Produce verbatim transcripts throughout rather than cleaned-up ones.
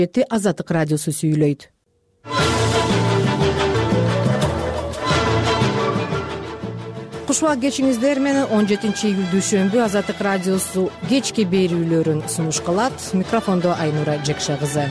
Азаттык радиосу сүйлөйт. Кушубак кечиңиздер менен он жетинчи июль дүйшөмбү Азаттык радиосу кечки берүүлөрүн сунуш кылат. Микрофондо Айнура Жекше кызы.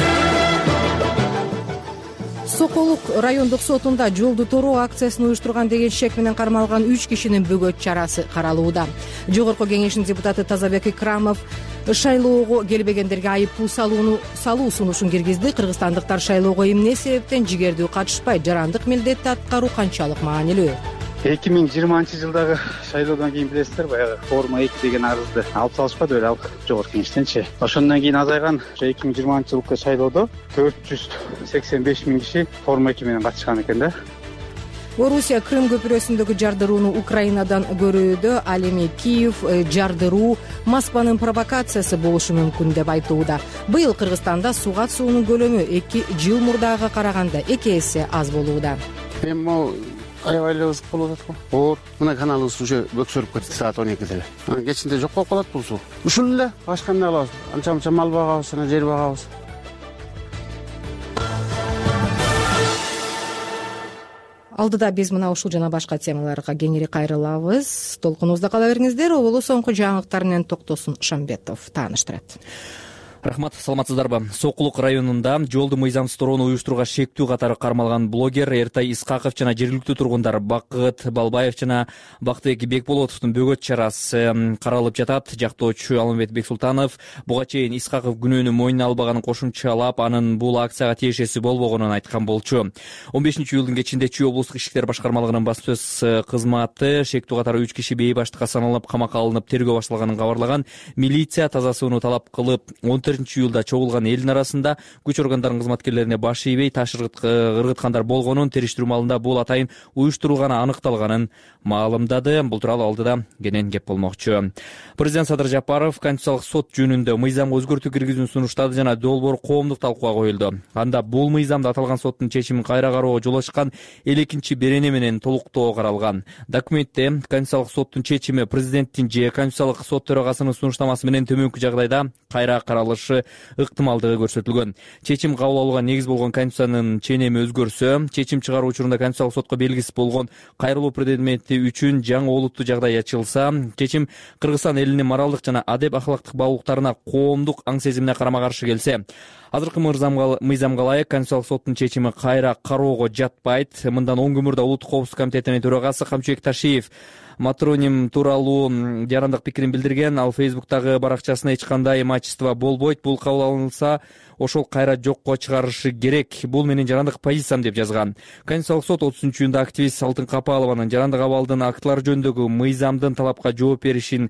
Соколук райондук сотунда жолду тороо акциясын уюштурган деген шек менен кармалган үч кишинин бөгөт чарасы каралууда. Жогорку кеңештин депутаты Тазабек Икрамов шайлоого келбегендерге айыппул салууну салуу сунушун киргизди. Кыргызстандыктар шайлоого эмне себептен жигердүү катышпайт, жарандык милдетти аткаруу канчалык маанилүү? эки миң жыйырманчы жылдагы шайлоодон кийин билесиздер, баягы форма эки деген арызды алып салышпады беле ал жогорку кеңештенчи. Ошондон кийин азайган ошо эки миң жыйырманчы жылкы шайлоодо төрт жүз сексен беш миң киши форма эки менен катышкан экен да. Орусия Крым көпүрөсүндөгү жардырууну Украинадан көрүүдө, ал эми Киев жардыруу Москванын провокациясы болушу мүмкүн деп айтууда. Быйыл Кыргызстанда сугат суунун көлөмү эки жыл мурдага караганда эки эсе аз болууда. Эми аябай ысык болуп атат го. Оор мына каналыбыз уже бөксөрүп кетти саат он экиде эле. Кечинде жок болуп калат бул суу. Ушул эле башка эмне кылабыз? Анча-мынча мал багабыз, жана жер багабыз. Алдыда биз мына ушул жана башка темаларга кеңири кайрылабыз. Толкунубузда кала бериңиздер. Оболу соңку жаңылыктар менен Токтосун Шамбетов тааныштырат. Рахмат, саламатсыздарбы? Сокулук районунда жолду мыйзамсыз тороону уюштурууга шектүү катары кармалган блогер Эртай Исхаков жана жергиликтүү тургундар Бакыт Балбаев жана Бактыбек Бекболотовдун бөгөт чарасы каралып жатат. Жактоочу Алмамбет Бексултанов буга чейин Исхаков күнөөнү мойнуна албаганын кошумчалап, анын бул акцияга тиешеси болбогонун айткан болчу. он бешинчи июлдун кечинде Чүй облустук ички иштер башкармалыгынын басма сөз кызматы шектүү катары үч киши бейбаштыкка саналып камакка алынып тергөө башталганын кабарлаган. Милиция таза сууну талап кылып, он төртүнчү июлда чогулган элдин арасында күч органдарынын кызматкерлерине баш ийбей таш ыргыткандар болгонун, териштирүү маалында бул атайын уюштурулганы аныкталганын маалымдады. Бул тууралуу алдыда кенен кеп болмокчу. Президент Садыр Жапаров Конституциялык сот жөнүндө мыйзамга өзгөртүү киргизүүнү сунуштады жана долбоор коомдук талкууга коюлду. Анда бул мыйзамда аталган соттун чечимин кайра кароого жол ачкан элекинчи берене менен толуктоо каралган. Документте Конституциялык соттун чечими президенттин же Конституциялык сот төрагасынын сунуштамасы менен төмөнкү жагдайда кайра каралышы ыктымалдыгы көрсөтүлгөн. Чечим кабыл алууга негиз болгон Конституциянын ченеми өзгөрсө, чечим чыгаруу учурунда Конституциялык сотко белгисиз болгон кайрылуу предмети үчүн жаңы олуттуу жагдай ачылса, чечим Кыргызстан элинин моралдык жана адеп ахлактык баалуулуктарына, коомдук аң сезимине карама каршы келсе, азыркы мыйзамга ылайык Конституциялык соттун чечими кайра кароого жатпайт. Мындан он күн мурда Улуттук коопсуздук комитетинин төрагасы Камчыбек Ташиев матроним тууралуу жарандык пикирин билдирген. Ал Фейсбуктагы баракчасына эч кандай имачество болбойт, бул кабыл алынса ошол кайра жокко чыгарышы керек. Бул менин жарандык позициям деп жазган. Конституциялык сот отузунчу июнда активист Алтын Капалованын жарандык абалдын актылары жөнүндөгү мыйзамдын талапка жооп беришин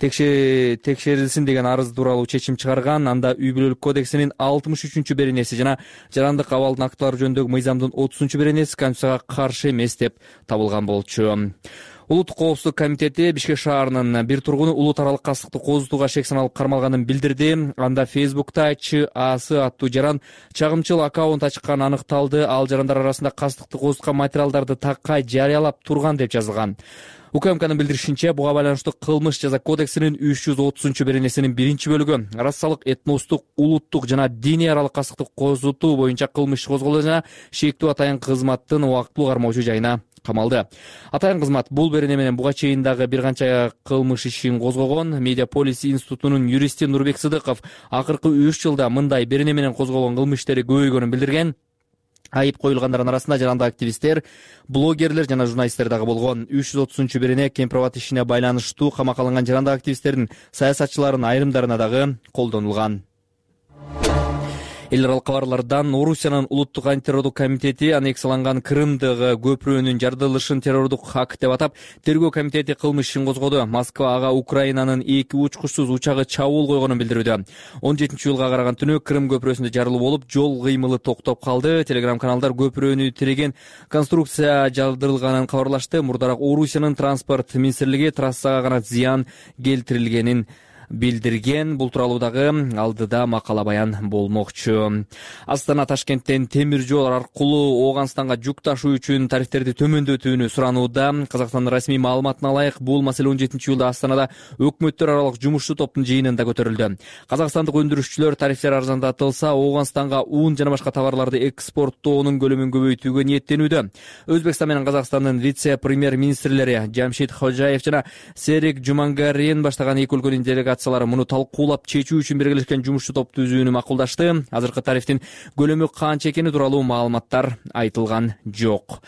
текшерилсин деген арыз тууралуу чечим чыгарган. Анда үй бүлөлүк кодексинин алтымыш үчүнчү беренеси жана жарандык абалдын актылары жөнүндөгү мыйзамдын отузунчу беренеси Конституцияга каршы эмес деп табылган болчу. Улуттук коопсуздук комитети Бишкек шаарынын бир тургуну улут аралык кастыкты козутууга шек саналып кармалганын билдирди. Анда Фейсбукта Ч Асы аттуу жаран чагымчыл аккаунт ачкан аныкталды. Ал жарандар арасында кастыкты козуткан материалдарды такай жарыялап турган деп жазылган. УКМКнын билдиришинче, буга байланыштуу кылмыш жаза кодексинин үч жүз отузунчу беренесинин биринчи бөлүгү расалык, этностук, улуттук жана диний аралык кастыкты козутуу боюнча кылмыш козголду жана шектүү атайын кызматтын убактылуу кармоочу жайына камалды. Атайын кызмат бул берене менен буга чейин дагы бир канча кылмыш ишин козгогон. Медиаполис институтунун юристи Нурбек Сыдыков акыркы үч жылда мындай берене менен козголгон кылмыш иштери көбөйгөнүн билдирген. Айып коюлгандардын арасында жарандык активисттер, блогерлер жана журналисттер дагы болгон. үч жүз отузунчу берене Кемпирабад ишине байланыштуу камакка алынган жарандык активисттердин, саясатчылардын айрымдарына дагы колдонулган. Эл аралык кабарлардан Орусиянын улуттук антитеррордук комитети аннексияланган Крымдагы көпүрөнүн жарылышын террордук акт деп атап, тергөө комитети кылмыш ишин козгоду. Москва ага Украинанын эки учкучсуз учагы чабуул койгонун билдирүүдө. он жетинчи июлга караган түнү Крым көпүрөсүндө жарылуу болуп, жол кыймылы токтоп калды. Телеграм-каналдар көпүрөнү тиреген конструкция жардырылганын кабарлашты. Мурдараак Орусиянын транспорт министрлиги трассага гана зыян келтирилгенин билдирген. Бул тууралуу дагы алдыда макала баян болмокчу. Астана Ташкенттен темир жол аркылуу Ооганстанга жүк ташуу үчүн тарифтерди төмөндөтүүнү суранууда. Казакстандын расмий маалыматына ылайык, бул маселе он жетинчи июлда Астанада өкмөттөр аралык жумушчу топтун жыйынында көтөрүлдү. Казакстандык өндүрүшчүлөр тарифтер арзандатылса, Ооганстанга ун жана башка товарларды экспорттоонун көлөмүн көбөйтүүгө ниеттенүүдө. Өзбекстан менен Казакстандын вице-премьер-министрлери Жамшид Хожаев жана Серик Жумангарин баштаган эки өлкөнүн делегациялары муну талкуулап чечүү үчүн биргелешкен жумушчу топ түзүүнү макулдашты. Азыркы тарифтин көлөмү канча экени тууралуу маалыматтар айтылган жок.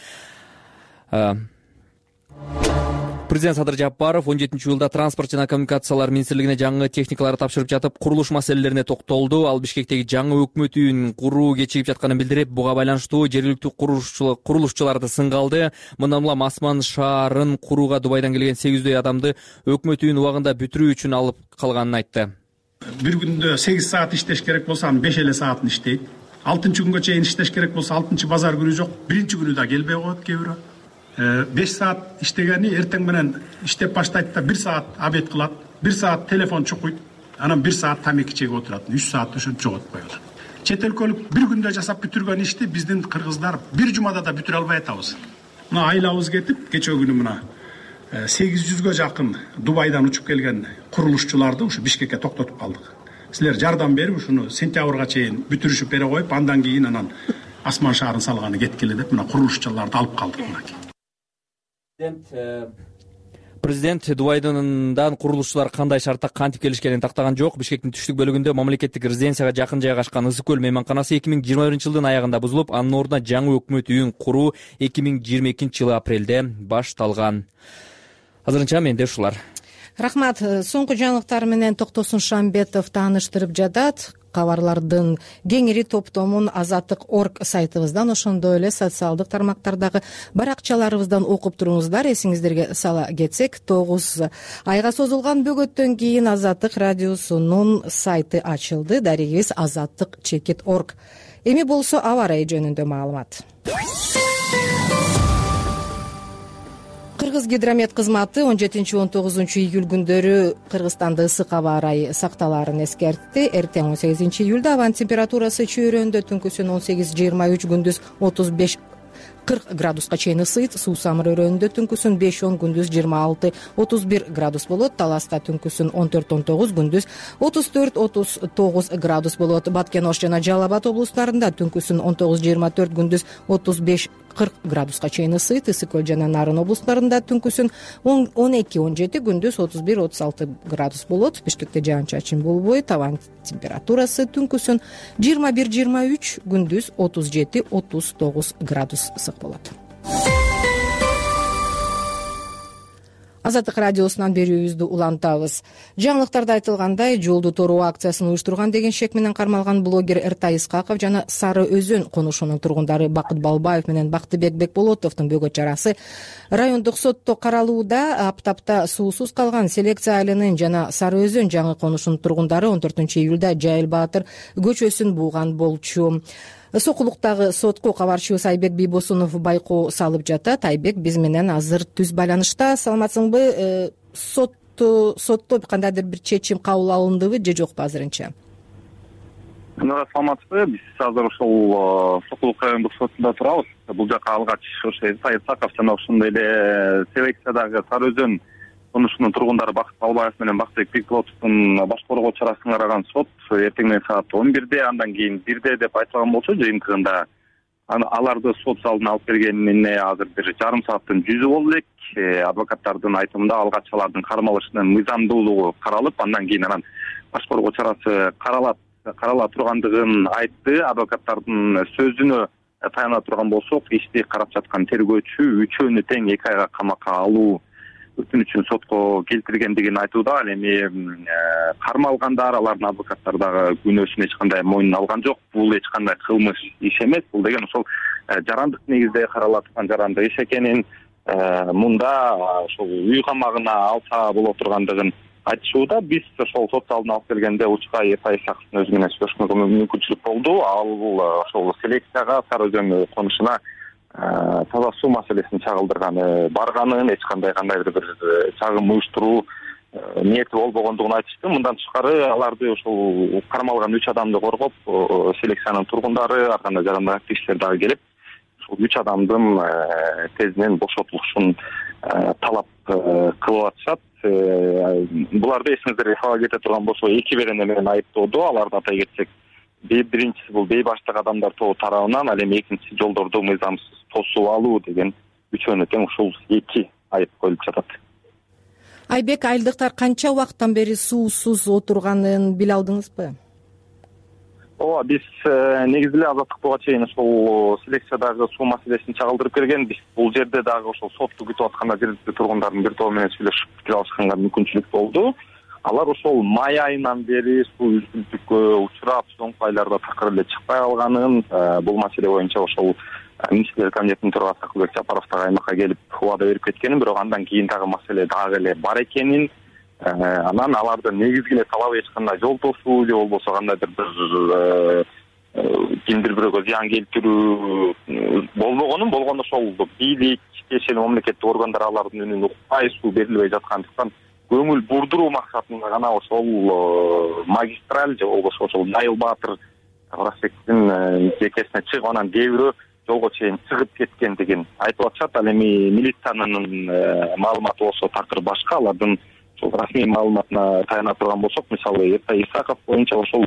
Президент Садыр Жапаров он жетинчи июлда транспорт жана коммуникациялар министрлигине жаңы техникаларды тапшырып жатып, курулуш маселелерине токтолду. Ал Бишкектеги жаңы өкмөт үйүн куруу кечигип жатканын билдирип, буга байланыштуу жергиликтүү курулушчуларды сынга алды. Мындан улам Асман шаарын курууга Дубайдан келген сегиздей адамды өкмөт үйүн убагында бүтүрүү үчүн алып калганын айтты. Бир күндө сегиз саат иштеш керек болсо, анын беш эле саатын иштейт. алтынчы күнгө чейин иштеш керек болсо, алтынчы базар күнү жок, биринчи күнү да келбей коет кээ бирөө. беш саат иштегени эртең менен иштеп баштайт да бир саат обед кылат, бир саат телефон чукуйт, анан бир саат тамеки чегип отурат, үч саат ошентип жоготпой калат. Чет өлкөлүк бир күндө жасап бүтүргөн ишти биздин кыргыздар бир жумада да бүтүрө албай атабыз. Мына айлабыз кетип, кече күнү мына сегиз жүзгө жакын Дубайдан учуп келген курулушчуларды ушу Бишкекке токтотуп калдык. Силер жардам берип ушуну сентябрга чейин бүтүрүшүп бере коюп, андан кийин анан Асман шаарын салганы кеткиле деп мына курулушчуларды алып калдык. Президент Дубайдан курулушчулар кандай шартта кантип келишкенин тактаган жок. Бишкектин түштүк бөлүгүндө мамлекеттик резиденцияга жакын жайгашкан Ысык көл мейманканасы эки миң жыйырма биринчи жылдын аягында бузулуп, анын ордуна жаңы өкмөт үйүн куруу эки миң жыйырма экинчи жылы апрелде башталган. Азырынча менде ушулар. Рахмат. Соңку жаңылыктар менен Токтосун Шамбетов тааныштырып жатат. Кабарлардын кеңири топтомун азаттык точка орг сайтыбыздан, ошондой эле социалдык тармактардагы баракчаларыбыздан окуп туруңуздар. Эсиңиздерге сала кетсек, тогуз айга созулган бөгөттөн кийин Азаттык радиосунун сайты ачылды. Дарегибиз азаттык точка орг. Эми болсо аба ырайы жөнүндө маалымат. Кыргыз гидромет кызматы он жетинчи он тогузунчу июль күндөрү Кыргызстанда ысык аба ырайы сакталаарын эскертти. Эртең он сегизинчи июлда абанын температурасы чөйрөндө түнкүсүн он сегиз жыйырма үч, күндүз отуз беш кырк градуска чейин ысыйт. Суусамыр өрөөнүндө түнкүсүн беш он, күндүз жыйырма алты отуз бир градус болот. Таласта түнкүсүн он төрт он тогуз, күндүз отуз төрт отуз тогуз градус болот. Баткен Ош жана Жалал Абад облустарында түнкүсүн он тогуз жыйырма төрт, күндүз отуз беш кырк градуска чейин ысыйт. Ысык көл жана Нарын облустарында түнкүсүн он эки он жети, күндүз отуз бир отуз алты градус болот. Бишкекте жаан чачын болбойт. Абанын температурасы түнкүсүн жыйырма бир жыйырма үч, күндүз отуз жети отуз тогуз градус ысык болот. Азаттык радиосунан берүүбүздү улантабыз. Жаңылыктарда айтылгандай, жолду тороо акциясын уюштурган деген шек менен кармалган блогер Эртай Искаков жана Сары Өзөн конушунун тургундары Бакыт Балбаев менен Бактыбек Бекболотовдун бөгөт чарасы райондук сотто каралууда. Аптапта суусуз калган Селекция айылынын жана Сары Өзөн жаңы конушунун тургундары он төртүнчү июлда Жайыл Баатыр көчөсүн бууган болчу. Сокулуктагы сотко кабарчыбыз Айбек Бийбосунов байкоо салып жатат. Айбек биз менен азыр түз байланышта. Саламатсыңбы? Сотто сотто кандайдыр бир чечим кабыл алындыбы же жокпу азырынча? Саламатсызбы? Биз азыр ошол Сокулук райондук сотунда турабыз. Бул жака алгач ошо Эртай Исаков жана ошондой эле Селекциядагы Сары Өзөн конушунун тургундары Бакыт Балбаев менен Бактыбек Бекболотовдун баш коргоо чарасын караган сот эртең менен саат он бирде, андан кийин бирде деп айтылган болчу. Жыйынтыгында аларды сот залына алып бергенине азыр бир жарым сааттын жүзү болду элек. Адвокаттардын айтымында алгач алардын кармалышынын мыйзамдуулугу каралып, андан кийин анан баш коргоо чарасы каралат карала тургандыгын айтты. Адвокаттардын сөзүнө таяна турган болсок, ишти карап жаткан тергөөчү үчөөнү тең эки айга камакка алуу өтүнүчүн сотко келтиргендигин айтууда. Ал эми кармалгандар, алардын адвокаттары дагы күнөөсүн эч кандай мойнуна алган жок. Бул эч кандай кылмыш иш эмес. Бул деген ошол жарандык негизде каралаткан жарандык иш экенин, мында ошол үй камагына алса боло тургандыгын айтышууда. Биз ошол сот залына алып келгенде учкай Эртай Исаковдун өзү менен сүйлөшкөнгө мүмкүнчүлүк болду. Ал ошол Селекцияга Сары Өзөн конушуна таза суу маселесин чагылдырганы, барганын, эч кандай кандайдыр бир чагым уюштуруу ниети болбогондугун айтышты. Мындан тышкары аларды ошол кармалган үч адамды коргоп, селекциянын тургундары, ар кандай жарандык активисттер дагы келип, ушул үч адамдын тезинен бошотулушун талап кылып атышат. Буларды эсиңиздерге сала кете турган болсо, эки берене менен айыптоодо. Аларды атай кетсек, биринчиси бул бейбаштык адамдар тобу тарабынан, ал эми экинчиси жолдорду мыйзамсыз тосуп алуу деген үчөөнө тең ушул эки айып коюлуп жатат. Айбек, айылдыктар канча убакыттан бери суусуз отурганын биле алдыңызбы? Ооба, биз негизи эле азаттык буга чейин ошол селекциядагы суу маселесин чагылдырып келгенбиз. Бул жерде дагы ошол сотту күтүп атканда жергиликтүү тургундардын бир тобу менен сүйлөшүп пикир алышканга мүмкүнчүлүк болду. Алар ошол май айынан бери суу үзүлтүккө учурап, соңку айларда такыр эле чыкпай калганын, бул маселе боюнча ошол министрлер комитетинин төрагасы Акылбек Жапаров дагы аймакка келип убада берип кеткенин, бирок андан кийин дагы маселе дагы эле бар экенин, анан алардын негизги эле талабы эч кандай жол тосуу же болбосо кандайдыр бир кимдир бирөөгө зыян келтирүү болбогонун, болгондо ошол бийлик, тиешелүү мамлекеттик органдар алардын үнүн укпай, суу берилбей жаткандыктан көңүл бурдуруу максатында гана ошол магистраль же болбосо ошол Дайыл Баатыр Оразбектин жекесине чыгып, анан кээ бирөө жолго чейин чыгып кеткендигин айтып атышат. Ал эми милициянын маалыматы болсо такыр башка. Алардын ошол расмий маалыматына таяна турган болсок, мисалы Эртай Исаков боюнча ошол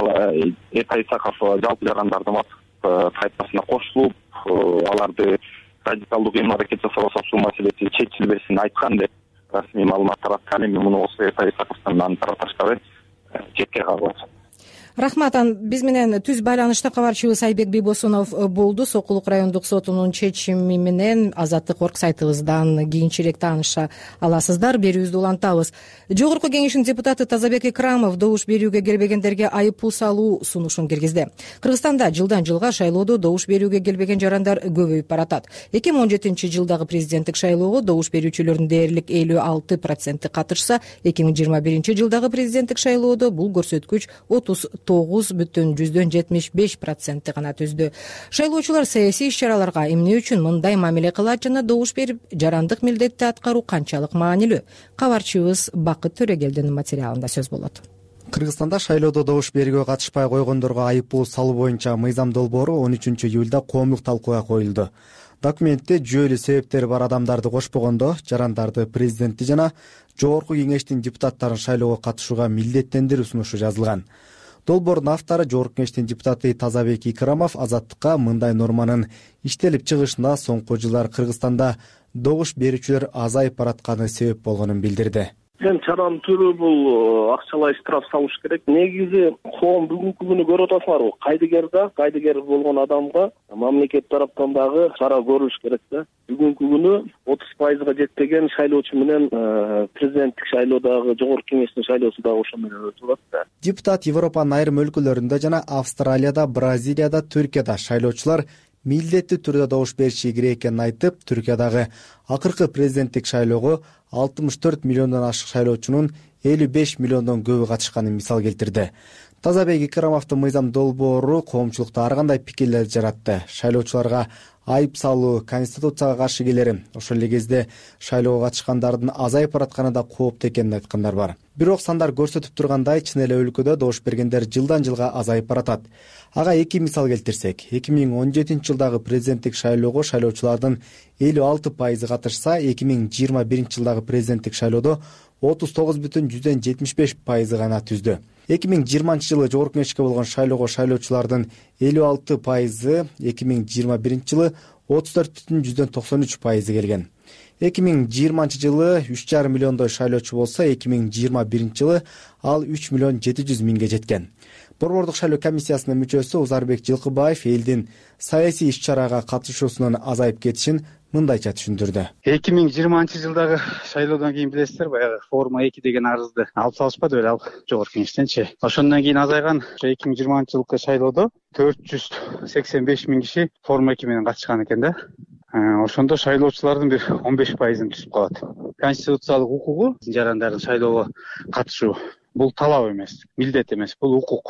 Эртай Исаков жалпы жарандардын тайпасына кошулуп, аларды радикалдуу кыймыл аракет жасабаса суу маселеси чечилбесин айткан деп расмий маалымат таратты. Ал эми муну болсо Эртай Исаковдун анын таратыштары четке кагып атышат. Рахмат. Биз менен түз байланышта кабарчыбыз Айбек Бийбосунов болду. Сокулук райондук сотунун чечими менен Азаттык орг сайтыбыздан кийинчерээк тааныша аласыздар. Берүүбүздү улантабыз. Жогорку кеңештин депутаты Тазабек Икрамов добуш берүүгө келбегендерге айып пул салуу сунушун киргизди. Кыргызстанда жылдан жылга шайлоодо добуш берүүгө келбеген жарандар көбөйүп баратат. эки миң он жетинчи жылдагы президенттик шайлоого добуш берүүчүлөрдүн дээрлик элүү алты проценти катышса, эки миң жыйырма биринчи жылдагы президенттик шайлоодо бул көрсөткүч отуз тогуз бүтүн жүздөн жетимиш беш проценти гана түздү. Шайлоочулар саясий иш-чараларга эмне үчүн мындай мамиле кылат жана добуш берип, жарандык милдетти аткаруу канчалык маанилүү? Кабарчыбыз Бакыт Төрөгелдинин материалында сөз болот. Кыргызстанда шайлоодо добуш берүүгө катышпай койгондорго айып пул салуу боюнча мыйзам долбоору он үчүнчү июлда коомдук талкууга коюлду. Документте жүйөлүү себептери бар адамдарды кошпогондо жарандарды президентти жана жогорку кеңештин депутаттарын шайлоого катышууга милдеттендирүү сунушу жазылган. Долбоордун автору жогорку кеңештин депутаты Тазабек Икрамов Азаттыкка мындай норманын иштелип чыгышына соңку жылдары Кыргызстанда добуш берүүчүлөр азайып баратканы себеп болгонун билдирди. Эң чаранын түрү бул акчалай штраф салыш керек. Негизи коом бүгүнкү күнү көрүп атасыңарбы? Кайдыгер да, кайдыгер болгон адамга мамлекет тараптан дагы чара көрүлүш керек да. Бүгүнкү күнү отуз пайызга жетпеген шайлоочу менен президенттик шайлоодагы жогорку кеңештин шайлоосу дагы ошо менен өтүп атат. Депутат Европанын айрым өлкөлөрүндө жана Австралияда, Бразилияда, Түркияда шайлоочулар милдеттүү түрдө добуш бериши керек экенин айтып, Түркиядагы акыркы президенттик шайлоого алтымыш төрт миллиондон ашык шайлоочунун элүү беш миллиондон көбү катышканын мисал келтирди. Тазабек Икрамовдун мыйзам долбоору коомчулукта ар кандай пикирлерди жаратты. Шайлоочуларга айып салуу конституцияга каршы келери, ошол эле кезде шайлоого катышкандардын азайып баратканы да кооптуу экенин айткандар бар. Бирок сандар көрсөтүп тургандай, чын эле өлкөдө добуш бергендер жылдан жылга азайып баратат. Ага эки мисал келтирсек, эки миң он жетинчи жылдагы президенттик шайлоого шайлоочулардын элүү алты пайызы катышса, эки миң жыйырма биринчи жылдагы президенттик шайлоодо отуз тогуз бүтүн жүздөн жетимиш беш пайызы гана түздү. эки миң жыйырманчы жылы жогорку кеңешке болгон шайлоого шайлоочулардын элүү алты пайызы, эки миң жыйырма биринчи жылы отуз төрт бүтүн жүздөн токсон үч пайызы келген. эки миң жыйырманчы жылы үч жарым миллиондой шайлоочу болсо, эки миң жыйырма биринчи жылы ал үч миллион жети жүз миңге жеткен. Борбордук шайлоо комиссиясынын мүчөсү Узарбек Жылкыбаев элдин саясий иш-чарага катышуусунун азайып кетишин мындайча түшүндүрдү. эки миң жыйырманчы жылдагы шайлоодон кийин билесиздер, баягы форма эки деген арызды алып салышпады беле ал жогорку кеңештенчи. Ошондон кийин азайган эки миң жыйырманчы жылкы шайлоодо төрт жүз сексен беш миң киши форма эки менен катышкан экен да. Ошондо шайлоочулардын бир он беш пайызын түзүп калат. Конституциялык укугу жарандардын шайлоого катышуу бул талап эмес, милдет эмес, бул укук.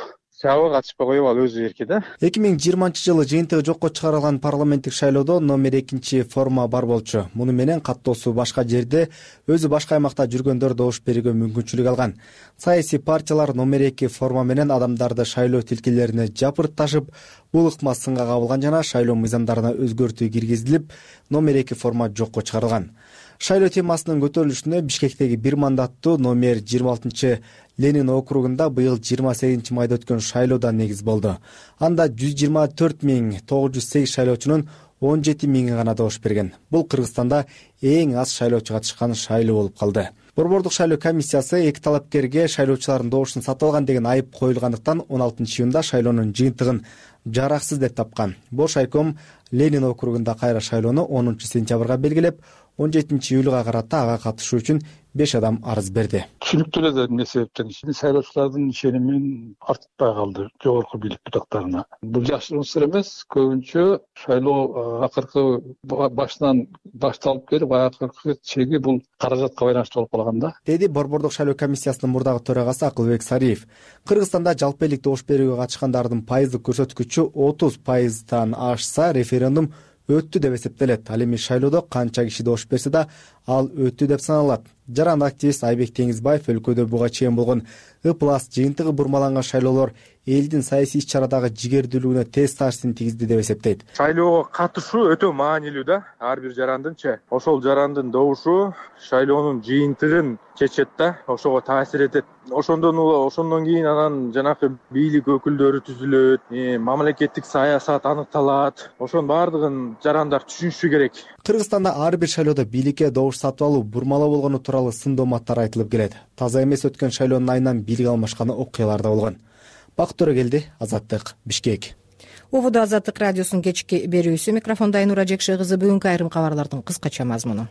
жабы катышпай коюп ал өзү эрки да. эки миң жыйырманчы жылы жыйынтыгы жокко чыгарылган парламенттик шайлоодо номер экинчи форма бар болчу. Муну менен каттоосу башка жерде, өзү башка аймакта жүргөндөр добуш берүүгө мүмкүнчүлүк алган. Саясий партиялар номер эки форма менен адамдарды шайлоо тилкелерине жапырташып, бул ыкма сынга кабылган жана шайлоо мыйзамдарына өзгөртүү киргизилип, номер эки форма жокко чыгарылган. Шайлоо темасынын көтөрүлүшүнө Бишкектеги бир мандаттуу номер жыйырма алтынчы Ленин округунда быйыл жыйырма сегизинчи майда өткөн шайлоодо негиз болду. Анда жүз жыйырма төрт миң тогуз жүз сегиз шайлоочунун он жети миңи гана добуш берген. Бул Кыргызстанда эң аз шайлоочу катышкан шайлоо болуп калды. Борбордук шайлоо комиссиясы эки талапкерге шайлоочулардын добушун сатып алган деген айып коюлгандыктан он алтынчы июнда шайлоонун жыйынтыгын жараксыз деп тапкан. Бош айком Ленин округунда кайра шайлоону онунчу сентябрга белгилеп, он жетинчи июлга карата ага катышуу үчүн беш адам арыз берди. Түшүнүктүү эле эмне себептен шайлоочулардын ишенимин артпай калды жогорку бийлик бутактарына. Бул жакшы нерсе эмес. Көбүнчө шайлоо акыркы башынан башталып келип, акыркы чеги бул каражатка байланыштуу болуп калган да. Деди Борбордук шайлоо комиссиясынын мурдагы төрагасы Акылбек Сариев. Кыргызстанда жалпы элдик добуш берүүгө катышкандардын пайыздык көрсөткүчү отуз пайыздан ашса, референдум өттү деп эсептелет. Ал эми шайлоодо канча киши добуш берсе да, ал өттү деп саналат. Жаран активист Айбек Теңизбаев өлкөдө буга чейин болгон ыплас жыйынтыгы бурмаланган шайлоолор элдин саясий иш-чарадагы жигердүүлүгүнө тез таасирин тийгизди деп эсептейт. Шайлоого катышуу өтө маанилүү да. Ар бир жарандынчы ошол жарандын добушу шайлоонун жыйынтыгын чечет да, ошого таасир этет. Ошондон улам ошондон кийин анан жанакы бийлик өкүлдөрү түзүлөт, мамлекеттик саясат аныкталат. Ошонун баардыгын жарандар түшүнүшү керек. Кыргызстанда ар бир шайлоодо бийликке добуш сатып алуу бурмалоо болгону тууралуу сын дооматтар айтылып келет. Таза эмес өткөн шайлоонун айынан бийлик алмашкан окуялар да болгон. Бакыт Төрөгелди, Азаттык, Бишкек. Ободо Азаттык радиосунун кечки берүүсү. Микрофондо Айнура Жекше кызы. Бүгүнкү айрым кабарлардын кыскача мазмуну.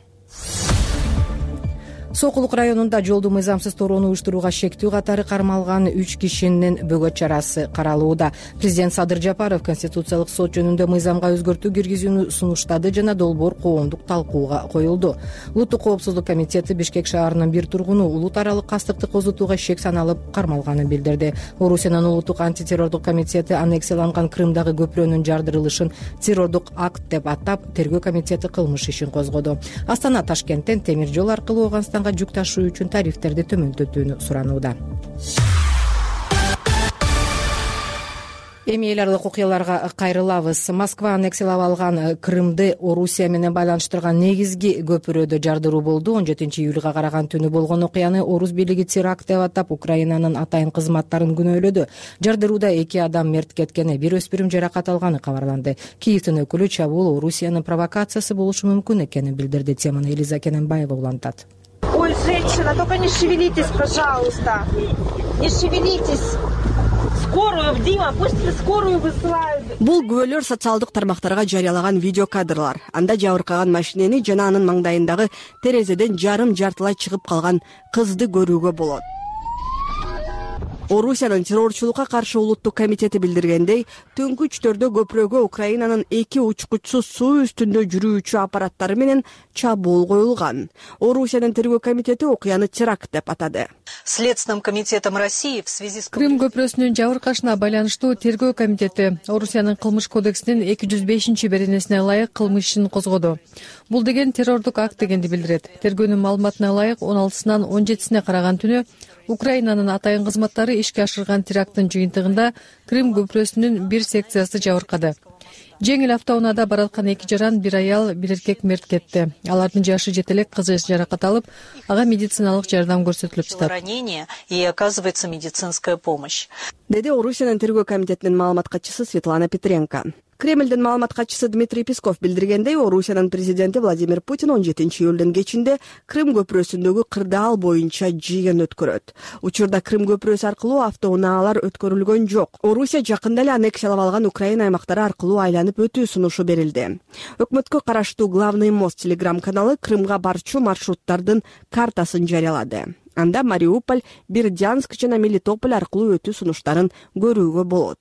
Сокулук районунда жолду мыйзамсыз torоону уюштурууга шектүү катары кармалган үч кишинин бөгөт чарасы каралууда. Президент Садыр Жапаров Конституциялык сот жөнүндө мыйзамга өзгөртүү киргизүүнү сунуштады жана долбоор коомдук талкууга коюлду. Улуттук коопсуздук комитети Бишкек шаарынын бир тургуну улут аралык кастыкты козутууга шек саналып кармалганын билдирди. Орусиянын улуттук антитеррордук комитети аннексияланган Крымдагы көпүрөнүн жардырылышын террордук акт деп атап, тергөө комитети кылмыш ишин козгоду. Астана Ташкенттен темир жол аркылуу Ооганстанга жүк ташуу үчүн тарифтерди төмөндөтүүнү суранууда. Эми эл аралык окуяларга кайрылабыз. Москва аннексиялап алган Крымды Орусия менен байланыштырган негизги көпүрөдө жардыруу болду. он жетинчи июлга караган түнү болгон окуяны орус бийлиги теракт деп атап, Украинанын атайын кызматтарын күнөөлөдү. Жардырууда эки адам мерт кеткени, бир өспүрүм жаракат алганы кабарланды. Киевдин өкүлү чабуул Орусиянын провокациясы болушу мүмкүн экенин билдирди. Теманы Элиза Кененбаева улантат. Ой, женщина, только не шевелитесь, пожалуйста. Не шевелитесь. Скорую, Дима, пусть скорую высылают. Бул күбөлөр социалдык тармактарга жарыялаган видео кадрлар. Анда жабыркаган машинени жана анын маңдайындагы терезеден жарым жартылай чыгып калган кызды көрүүгө болот. Орусиянын террорчулукка каршы улуттук комитети билдиргендей, түнкү үчтөрдө көпүрөгө Украинанын эки учкучсуз суу үстүндө жүрүүчү аппараттары менен чабуул коюлган. Орусиянын тергөө комитети окуяны теракт деп атады. Следственным комитетом России в связи с Крым көпүрөсүнүн жабыркашына байланыштуу тергөө комитети Орусиянын кылмыш кодексинин эки жүз бешинчи беренесине ылайык кылмыш ишин козгоду. Бул деген террордук акт дегенди билдирет. Тергөөнүн маалыматына ылайык он алтысынан он жетисине караган түнү Украинанын атайын кызматтары ишке ашырган теракттын жыйынтыгында Крым көпүрөсүнүн бир секциясы жабыркады. Жеңил автоунаада бараткан эки жаран, бир аял, бир эркек мерт кетти. Алардын жашы жетелек, кызы жаракат алып, ага медициналык жардам көрсөтүлүп жатат. Ранение и оказывается медицинская помощь. Деди Орусиянын тергөө комитетинин маалымат катчысы Светлана Петренко. Кремлдин маалымат катчысы Дмитрий Песков билдиргендей, Орусиянын президенти Владимир Путин он жетинчи июлдун кечинде Крым көпүрөсүндөгү кырдаал боюнча жыйын өткөрөт. Учурда Крым көпүрөсү аркылуу автоунaalар өткөрүлгөн жок. Орусия жакында эле аннексиялап алган Украина аймактары аркылуу айланып өтүү сунушу берилди. Өкмөткө караштуу Главный мост телеграм-каналы Крымга барчу маршруттардын картасын жарыялады. Анда Мариуполь, Бердянск жана Мелитополь аркылуу өтүү сунуштарын көрүүгө болот.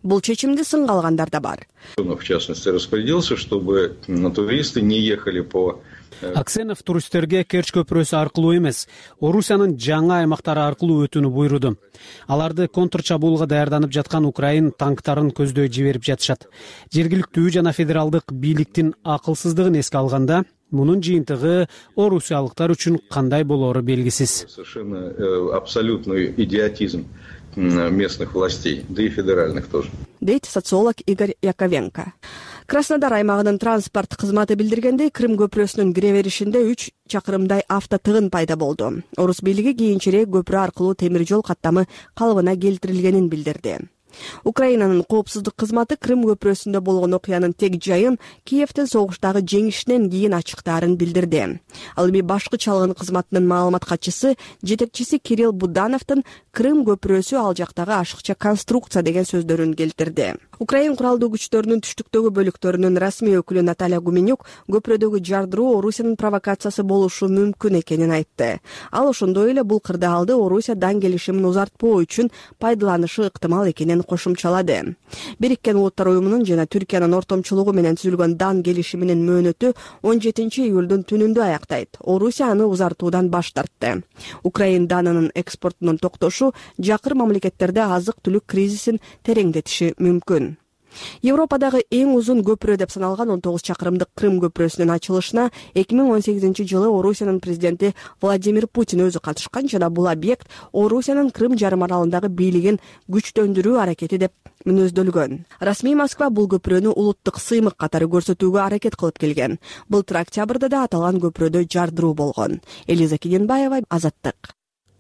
Бул чечимди сынга алгандар да бар. В частности, распорядился, чтобы туристы не ехали по Аксенов туристтерге Керчь көпүрөсү аркылуу эмес, Орусиянын жаңы аймактары аркылуу өтүүнү буйруду. Аларды контрчабуулга даярданып жаткан Украин танктарын көздөй жиберип жатышат. Жергиликтүү жана федералдык бийликтин акылсыздыгын эске алганда, мунун жыйынтыгы орусиялыктар үчүн кандай болоору белгисиз. Совершенно абсолютный идиотизм местных властей, да и федеральных тоже. Дейт социолог Игорь Яковенко. Краснодар аймагынын транспорт кызматы билдиргендей, Крым көпүрөсүнүн кире беришинде үч чакырымдай автотыгын пайда болду. Орус бийлиги кийинчерээк көпүрө аркылуу темир жол каттамы калыбына келтирилгенин билдирди. Украинанын коопсуздук кызматы Крым көпүрөсүндө болгон окуянын тек жайын Киевдин согуштагы жеңишинен кийин ачыктаарын билдирди. Ал эми башкы чалгын кызматынын маалымат катчысы, жетекчиси Кирилл Будановдун Крым көпүрөсү ал жактагы ашыкча конструкция деген сөздөрүн келтирди. Украин куралдуу күчтөрүнүн түштүктөгү бөлүктөрүнүн расмий өкүлү Наталья Гуменюк көпүрөдөгү жардыруу Орусиянын провокациясы болушу мүмкүн экенин айтты. Ал ошондой эле бул кырдаалды Орусиядан келишимин узартпоо үчүн пайдаланышы ыктымал экенин кошумчалады. Бириккен Улуттар уюмунун жана Түркиянын ортомчулугу менен түзүлгөн Дан келишиминин мөөнөтү он жетинчи июлдун түнүндө аяктайт. Орусия аны узартуудан баш тартты. Украин данынын экспортунун токтошу жакыр мамлекеттерде азык-түлүк кризисин тереңдетиши мүмкүн. Европадагы эң узун көпүрө деп саналган он тогуз чакырымдык Крым көпүрөсүнүн ачылышына эки миң он сегизинчи жылы Орусиянын президенти Владимир Путин өзү катышкан жана бул объект Орусиянын Крым жарым аралындагы бийлигин күчтөндүрүү аракети деп мүнөздөлгөн. Расмий Москва бул көпүрөнү улуттук сыймык катары көрсөтүүгө аракет кылып келген. Былтыр октябрда да аталган көпүрөдө жардыруу болгон. Элиза Кененбаева, Азаттык.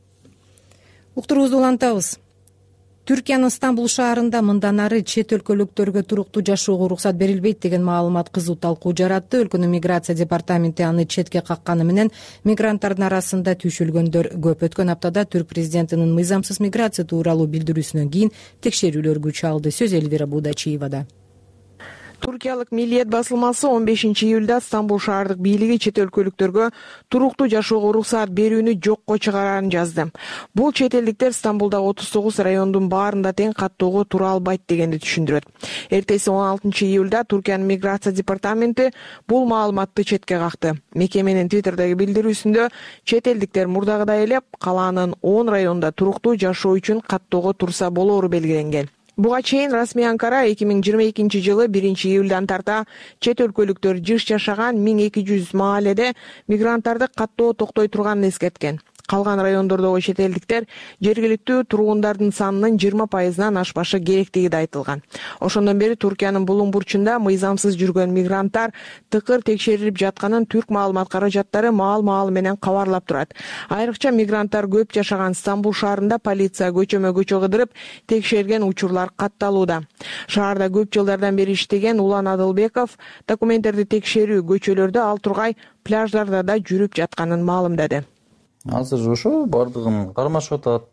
Уктуруубузду улантабыз. Түркиянын Стамбул шаарында мындан ары чет өлкөлүктөргө туруктуу жашоого уруксат берилбейт деген маалымат кызуу талкуу жаратты. Өлкөнүн миграция департаменти аны четке какканы менен мигранттардын арасында түйшүлгөндөр көп. Өткөн аптада түрк президентинин мыйзамсыз миграция тууралуу билдирүүсүнөн кийин текшерүүлөр күч алды. Сөз Элвира Будачиевада. Туркиялык Миллиет басылмасы он бешинчи июлда Стамбул шаардык бийлиги чет өлкөлүктөргө туруктуу жашоого уруксаат берүүнү жокко чыгараарын жазды. Бул чет элдиктер Стамбулдагы отуз тогуз райондун баарында тең каттоого тура албайт дегенди түшүндүрөт. Эртеси он алтынчы июлда Туркиянын миграция департаменти бул маалыматты четке какты. Мекеменин Твиттердеги билдирүүсүндө чет элдиктер мурдагыдай эле калаанын он районунда туруктуу жашоо үчүн каттоого турса болоору белгиленген. Буга чейин расмий Анкара эки миң жыйырма экинчи жылы биринчи июлдан тарта чет өлкөлүктөр жыш жашаган миң эки жүз мааледе мигранттарды каттоо токтой турганын эскерткен. Калган райондордогу чет элдиктер жергиликтүү тургундардын санынын жыйырма пайызынан ашпашы керектиги да айтылган. Ошондон бери Туркиянын булуң бурчунда мыйзамсыз жүргөн мигранттар тыкыр текшерилип жатканын түрк маалымат каражаттары маал-маалы менен кабарлап турат. Айрыкча мигранттар көп жашаган Стамбул шаарында полиция көчөмө-көчө кыдырып текшерген учурлар катталууда. Шаарда көп жылдардан бери иштеген Улан Адылбеков документтерди текшерүү көчөлөрдө ал тургай пляждарда да жүрүп жатканын маалымдады. Азыр ошо бардыгын кармашып атат.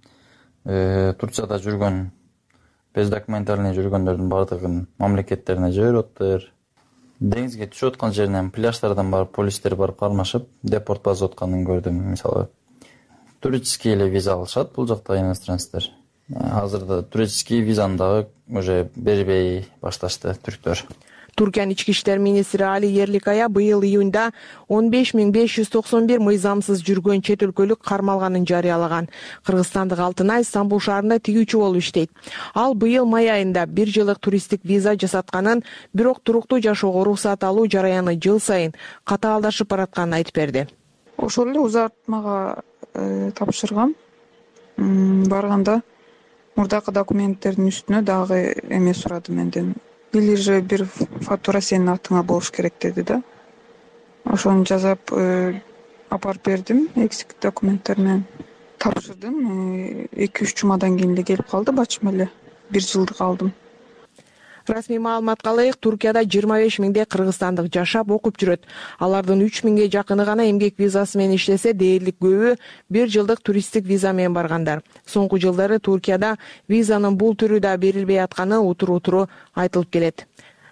Турцияда жүргөн, без документарный жүргөндөрдүн бардыгын мамлекеттерине жиберип атыптыр. Деңизге түшүп аткан жеринен пляждардан барып полистер барып кармашып, депорт басып атканын көрдүм. Мисалы, туристский эле виза алышат бул жакта иностранецтер. Азырда туристский визаны дагы уже бербей башташты түрктөр. Туркиянын ички иштер министри Али Ерликая быйыл июнда он беш миң беш жүз токсон бир мыйзамсыз жүргөн чет өлкөлүк кармалганын жарыялаган. Кыргызстандык Алтынай Стамбул шаарында тигүүчү болуп иштейт. Ал быйыл май айында бир жылдык туристтик виза жасатканын, бирок туруктуу жашоого уруксат алуу жараяны жыл сайын катаалдашып баратканын айтып берди. Ошол эле узартмага тапшыргам. Барганда мурдакы документтердин үстүнө дагы эме сурады менден. Или же бир фатура сенин атыңа болуш керек деди да. Ошону жазап апарып бердим, эксик документтер менен тапшырдым. эки үч жумадан кийин эле келип калды, бачым эле бир жылдык алдым. Расмий маалыматка ылайык, Туркияда жыйырма беш миңдей кыргызстандык жашап окуп жүрөт. Алардын үч миңге жакыны гана эмгек визасы менен иштесе, дээрлик көбү бир жылдык туристтик виза менен баргандар. Соңку жылдары Туркияда визанын бул түрү да берилбей атканы утур-утуру айтылып келет.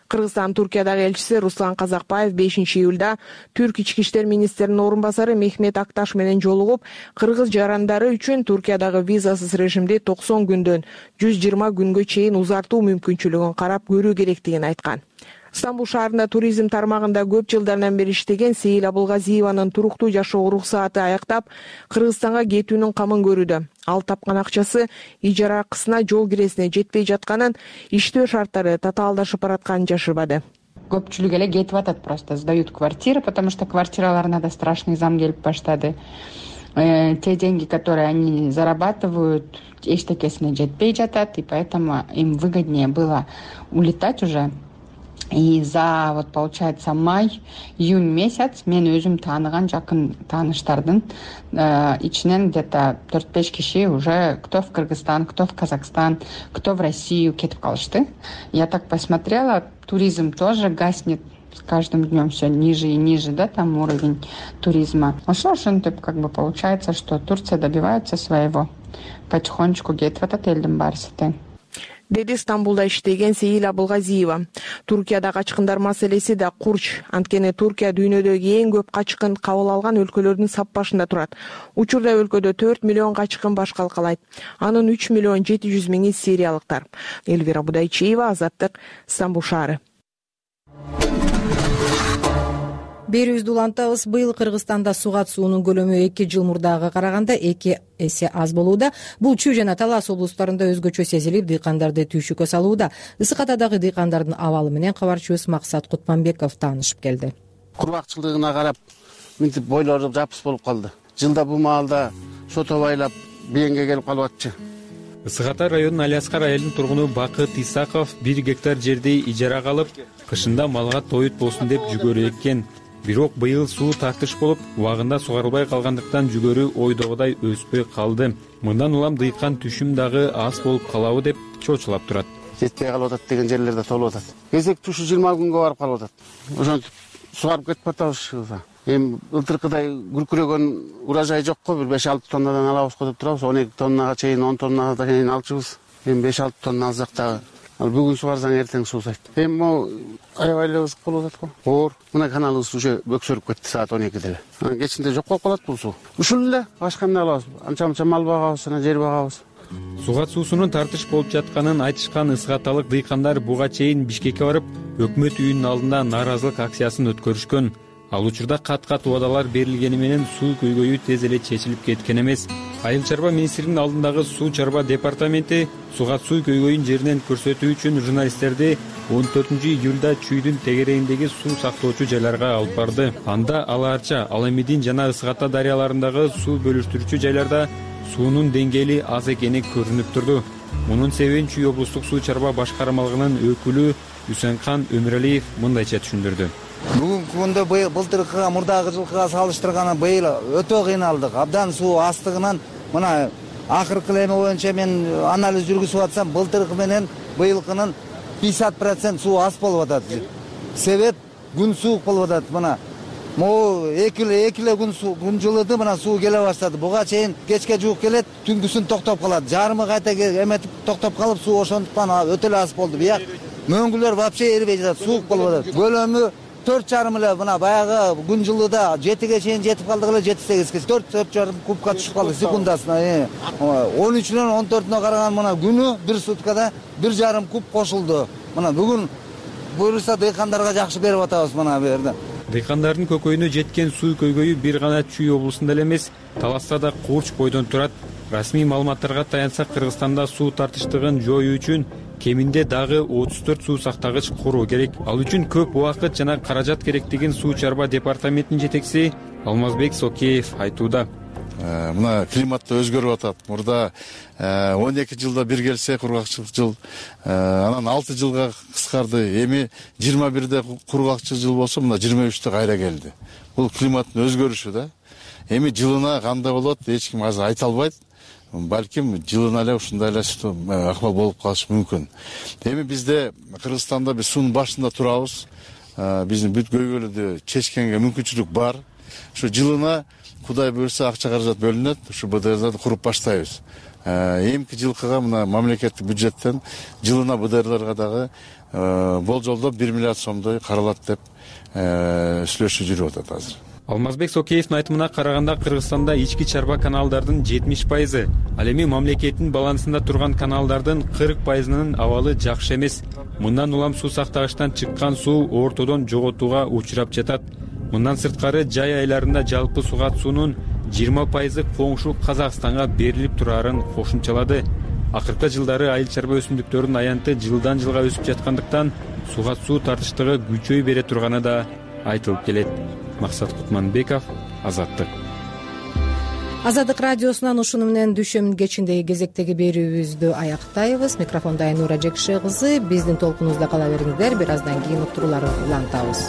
Кыргызстан Туркиядагы элчиси Руслан Казакбаев бешинчи июлда Түрк ички иштер министринин орун басары Мехмет Акташ менен жолугуп, кыргыз жарандары үчүн Туркиядагы визасыз режимди токсон күндөн жүз жыйырма күнгө чейин узартуу мүмкүнчүлүгүн карап көрүү керектигин айткан. Стамбул шаарында туризм тармагында көп жылдардан бери иштеген Сейил Абылгазиеванын туруктуу жашоо уруксааты аяктап, Кыргызстанга кетүүнүн камын көрүүдө. Ал тапкан акчасы ижара акысына, жол киресине жетпей жатканын, иштөө шарттары татаалдашып баратканын жашырбады. Көпчүлүк эле кетип атат, просто сдают квартиры, потому что квартираларына да страшный зам келип баштады. Те деньги, которые они зарабатывают, эчтекесине жетпей жатат, и поэтому им выгоднее было улетать уже. И за, вот получается, май, июнь месяц мен өзүм тааныган жакын тааныштардын э, ичинен где-то төрт-беш киши уже кто в Кыргызстан, кто в Казахстан, кто в Россию кетип калышты. Я так посмотрела, туризм тоже гаснет с каждым днем все ниже и ниже, да, там уровень туризма. Ошо ошентип как бы получается, что Турция добивается своего. Потихонечку кетип атат элдин баарысы тең. Деди Стамбулда иштеген Сейил Абылгазиева. Туркияда качкындар маселеси да курч. Анткени Туркия дүйнөдөгү эң көп качкын кабыл алган өлкөлөрдүн сап башында турат. Учурда өлкөдө төрт миллион качкын баш калкалайт. Анын үч миллион жети жүз миңи сириялыктар. Элвира Будайчиева, Азаттык, Стамбул шаары. Берүүбүздү улантабыз. Быйыл Кыргызстанда сугат суунун көлөмү эки жыл мурдагыга караганда эки эсе аз болууда. Бул Чүй жана Талас облустарында өзгөчө сезилип, дыйкандарды түйшүккө салууда. Ысык Атадагы дыйкандардын абалы менен кабарчыбыз Максат Кутманбеков таанышып келди. Кургакчылыгына карап, мынтип бойлору жапыс болуп калды. Жылда бул маалда сото байлап бийенге келип калып атчы. Ысык Ата районунун Алиаскар айылынын тургуну Бакыт Исаков бир гектар жерди ижарага алып, кышында малга тоют болсун деп жүгөрү эккен. Бирок быйыл суу тартыш болуп, убагында сугарылбай калгандыктан жүгөрү ойдогудай өспөй калды. Мындан улам дыйкан түшүм дагы аз болуп калабы деп чочулап турат. Жетпей калып атат деген жерлерде толуп атат. Кезек түшү жыйырма күнгө барып калып атат. Ошентип сугарып кетип атабыз. Эми былтыркыдай күркүрөгөн урожай жок го, бир беш алты тоннадан алабыз го деп турабыз. он эки тоннага чейин, он тоннага чейин алчубуз. Эми беш алты тонна алсак дагы ал бүгүн сугарсаң эртең суусайт. Эми могу аябайлабыз болуп атат го. Оор, мына каналыбыз уже бөксөрүп кетти саат он экиде эле. Анан кечинде жок болуп калат бул суу. Ушул эле башка эмне кылабыз? Анча-мынча мал багабыз, анан жер багабыз. Сугат суусунун тартыш болуп жатканын айтышкан ысык аталык дыйкандар буга чейин Бишкекке барып, өкмөт үйүнүн алдында нааразылык акциясын өткөрүшкөн. Ал учурда кат-кат убадалар берилгени менен суу көйгөйү тез эле чечилип кеткен эмес. Айыл чарба министринин алдындагы суу чарба департаменти сугат суу көйгөйүн жеринен көрсөтүү үчүн журналисттерди он төртүнчү июлда Чүйдүн тегерегиндеги суу сактоочу жайларга алып барды. Анда Алаарча, Аламидин жана Ысык Ата дарыяларындагы суу бөлүштүрүүчү жайларда суунун деңгээли аз экени көрүнүп турду. Мунун себебин Чүй облустук суу чарба башкармалыгынын өкүлү Үсенкан Өмүралиев мындайча түшүндүрдү. Бүгүнкү күндө былтыркыга, мурдагы жылкыга салыштырганда быйыл өтө кыйналдык. Абдан суу астыгынан мына акыркы эме боюнча мен анализ жүргүзүп атсам, былтыркы менен быйылкынын сексен процент суу аз болуп атат. Себеп күн суук болуп атат. Мына могу эки эле күн суу, күн жылыды, мына суу келе баштады. Буга чейин кечке жуук келет, түнкүсүн токтоп калат. Жарымы кайта эметип токтоп калып, суу ошондуктан өтө эле аз болду. Бияк мөңгүлөр вообще эрбей жатат, суук болуп атат. Көлөмү төрт жарым эле, мына баягы күн жылыда жетиге чейин жетип калдык эле, жети сегизге төрт төрт жарым кубка түшүп калды секундасына. он үчүнөн он төртүнө караган мына күнү бир суткада бир жарым куб кошулду. Мына бүгүн буюрса дыйкандарга жакшы берип атабыз мына бу жерде. Дыйкандардын көкөйүнө жеткен суу көйгөйү бир гана Чүй облусунда эле эмес, Таласта да курч бойдон турат. Расмий маалыматтарга таянсак, Кыргызстанда суу тартыштыгын жоюу үчүн кеминде дагы отуз төрт суу сактагыч куруу керек. Ал үчүн көп убакыт жана каражат керектигин суу чарба департаментинин жетекчиси Алмазбек Сокеев айтууда. Мына климат өзгөрүп атат. Мурда он эки жылда бир келсе кургакчылык жыл, анан алты жылга кыскарды. Эми жыйырма бирде кургакчы жыл болсо, мына жыйырма үчтө кайра келди. Бул климаттын өзгөрүшү да. Эми жылына кандай болот, эч ким азыр айта албайт. Балким жылына эле ушундай эле акыбал болуп калышы мүмкүн. Эми бизде Кыргызстанда биз суунун башында турабыз. Биздин бүт көйгөйлөрдү чечкенге мүмкүнчүлүк бар. Ушу жылына Кудай буйрса акча каражат бөлүнөт, ушу БДРди куруп баштайбыз. эмки жылкыга мына мамлекеттик бюджеттен жылына БДРларга дагы болжолдоп бир миллиард сомдой каралат деп сүйлөшүү жүрүп атат азыр. Алмазбек Сокеевдин айтымына караганда Кыргызстанда ички чарба каналдардын жетимиш пайызы, ал эми мамлекеттин балансында турган каналдардын кырк пайызынын абалы жакшы эмес. Мындан улам суу сактагычтан чыккан суу ортодон жоготууга учурап жатат. Мындан сырткары жай айларында жалпы сугат суунун жыйырма пайызы коңшу Казакстанга берилип турарын кошумчалады. Акыркы жылдары айыл чарба өсүмдүктөрүнүн аянты жылдан жылга өсүп жаткандыктан сугат суу тартыштыгы күчөй бере турганы да айтылып келет. Максат Кутманбеков, Азаттык. Азаттык радиосунан ушуну менен дүйшөмүн кечиндеги кезектеги берүүбүздү аяктайбыз. Микрофондо Айнура Жекше кызы. Биздин толкунубузда кала бериңиздер. Бир аздан кийин уктурууларды улантабыз.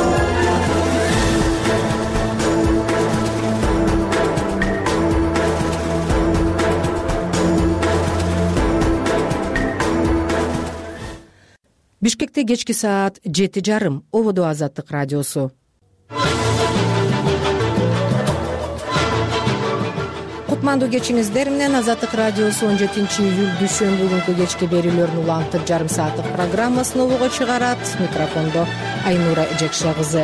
Бишкекте кечки саат жети жарым. Ободо Азаттык радиосу. Кутмандуу кечиңиздер менен Азаттык радиосу он жетинчи июль дүйшөмбү күнкү кечки берүүлөрүн улантып жарым сааттык программасын обого чыгарат. Микрофондо Айнура Жекше кызы.